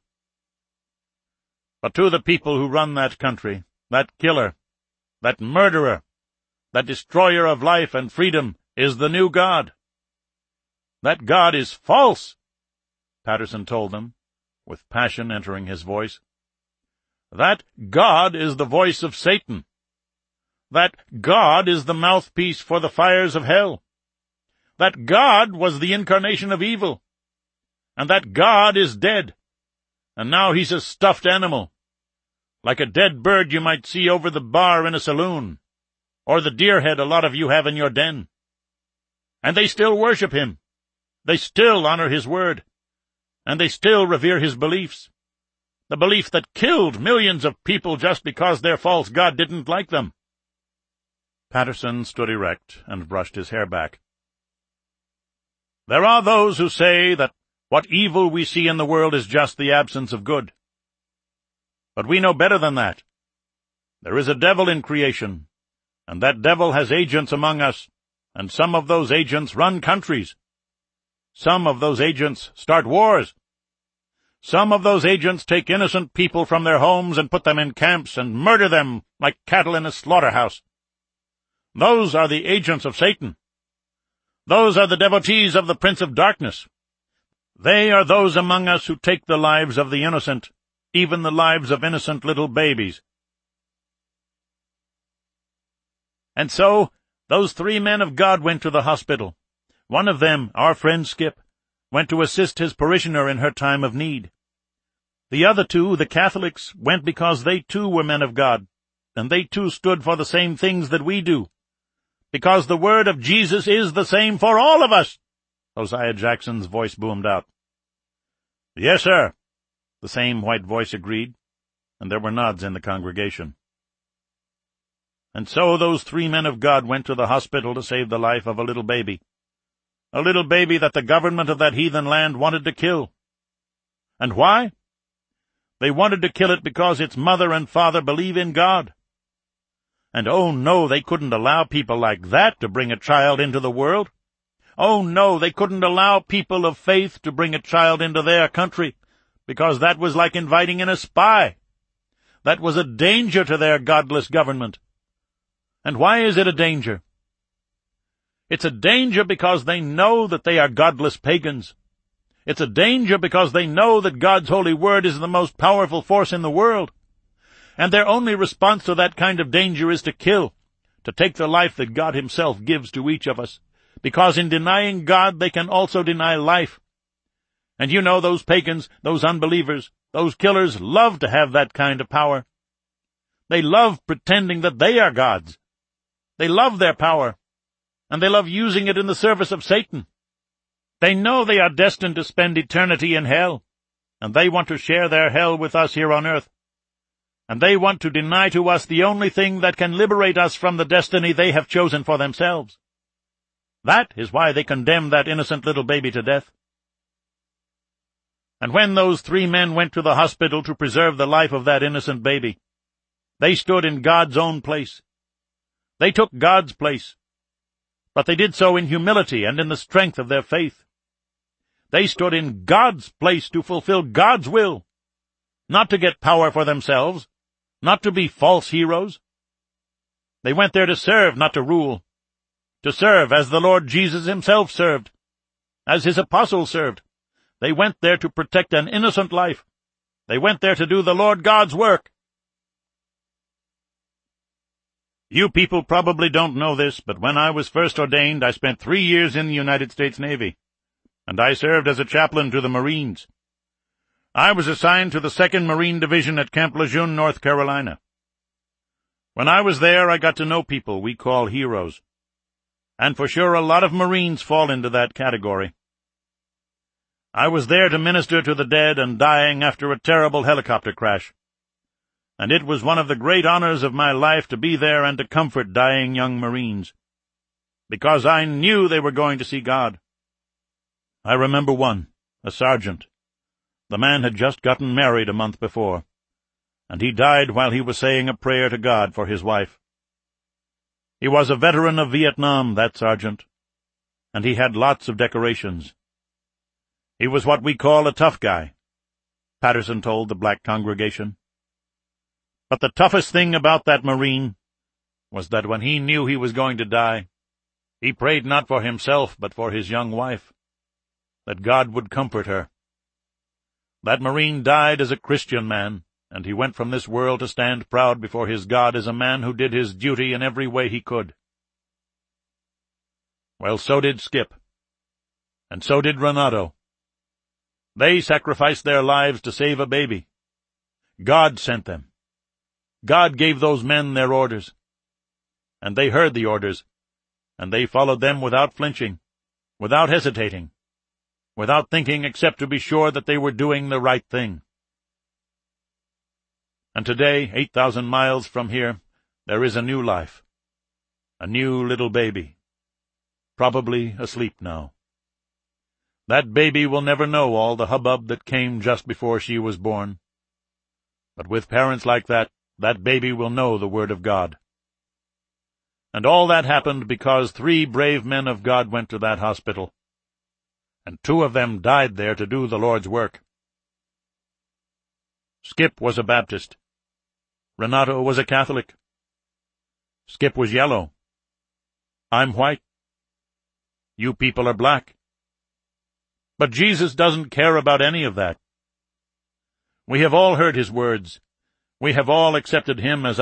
But to the people who run that country, that killer, that murderer, that destroyer of life and freedom is the new God. That God is false, Patterson told them, with passion entering his voice. That God is the voice of Satan. That God is the mouthpiece for the fires of hell. That God was the incarnation of evil. And that God is dead. And now he's a stuffed animal, like a dead bird you might see over the bar in a saloon, or the deer head a lot of you have in your den. And they still worship him. They still honor his word. And they still revere his beliefs. The belief that killed millions of people just because their false god didn't like them. Patterson stood erect and brushed his hair back. There are those who say that what evil we see in the world is just the absence of good. But we know better than that. There is a devil in creation, and that devil has agents among us, and some of those agents run countries. Some of those agents start wars. Some of those agents take innocent people from their homes and put them in camps and murder them like cattle in a slaughterhouse. Those are the agents of Satan. Those are the devotees of the Prince of Darkness. They are those among us who take the lives of the innocent, even the lives of innocent little babies. And so, those 3 men of God went to the hospital. One of them, our friend Skip, went to assist his parishioner in her time of need. The other 2, the Catholics, went because they too were men of God, and they too stood for the same things that we do, because the word of Jesus is the same for all of us. Hosea Jackson's voice boomed out. "Yes, sir," the same white voice agreed, and there were nods in the congregation. And so those 3 men of God went to the hospital to save the life of a little baby that the government of that heathen land wanted to kill. And why? They wanted to kill it because its mother and father believe in God. And oh no, they couldn't allow people like that to bring a child into the world. Oh no, they couldn't allow people of faith to bring a child into their country, because that was like inviting in a spy. That was a danger to their godless government. And why is it a danger? It's a danger because they know that they are godless pagans. It's a danger because they know that God's holy word is the most powerful force in the world. And their only response to that kind of danger is to kill, to take the life that God himself gives to each of us, because in denying God they can also deny life. And you know, those pagans, those unbelievers, those killers love to have that kind of power. They love pretending that they are gods. They love their power, and they love using it in the service of Satan. They know they are destined to spend eternity in hell, and they want to share their hell with us here on earth. And they want to deny to us the only thing that can liberate us from the destiny they have chosen for themselves. That is why they condemned that innocent little baby to death. And when those 3 men went to the hospital to preserve the life of that innocent baby, they stood in God's own place. They took God's place, but they did so in humility and in the strength of their faith. They stood in God's place to fulfill God's will, not to get power for themselves, not to be false heroes. They went there to serve, not to rule, to serve as the Lord Jesus himself served, as his apostles served. They went there to protect an innocent life. They went there to do the Lord God's work. You people probably don't know this, but when I was first ordained, I spent 3 years in the United States Navy, and I served as a chaplain to the Marines. I was assigned to the 2nd Marine Division at Camp Lejeune, North Carolina. When I was there, I got to know people we call heroes. And for sure a lot of Marines fall into that category. I was there to minister to the dead and dying after a terrible helicopter crash. And it was one of the great honors of my life to be there and to comfort dying young Marines, because I knew they were going to see God. I remember one, a sergeant. The man had just gotten married a month before, and he died while he was saying a prayer to God for his wife. He was a veteran of Vietnam, that sergeant, and he had lots of decorations. He was what we call a tough guy, Patterson told the black congregation. But the toughest thing about that Marine was that when he knew he was going to die, he prayed not for himself but for his young wife, that God would comfort her. That Marine died as a Christian man, and he went from this world to stand proud before his God as a man who did his duty in every way he could. Well, so did Skip, and so did Renato. They sacrificed their lives to save a baby. God sent them. God gave those men their orders, and they heard the orders, and they followed them without flinching, without hesitating, without thinking except to be sure that they were doing the right thing. And today, 8,000 miles from here, there is a new life, a new little baby, probably asleep now. That baby will never know all the hubbub that came just before she was born. But with parents like that baby will know the Word of God. And all that happened because 3 brave men of God went to that hospital, and 2 of them died there to do the Lord's work. Skip was a Baptist. Renato was a Catholic. Skip was yellow. I'm white. You people are black. But Jesus doesn't care about any of that. We have all heard his words. We have all accepted him as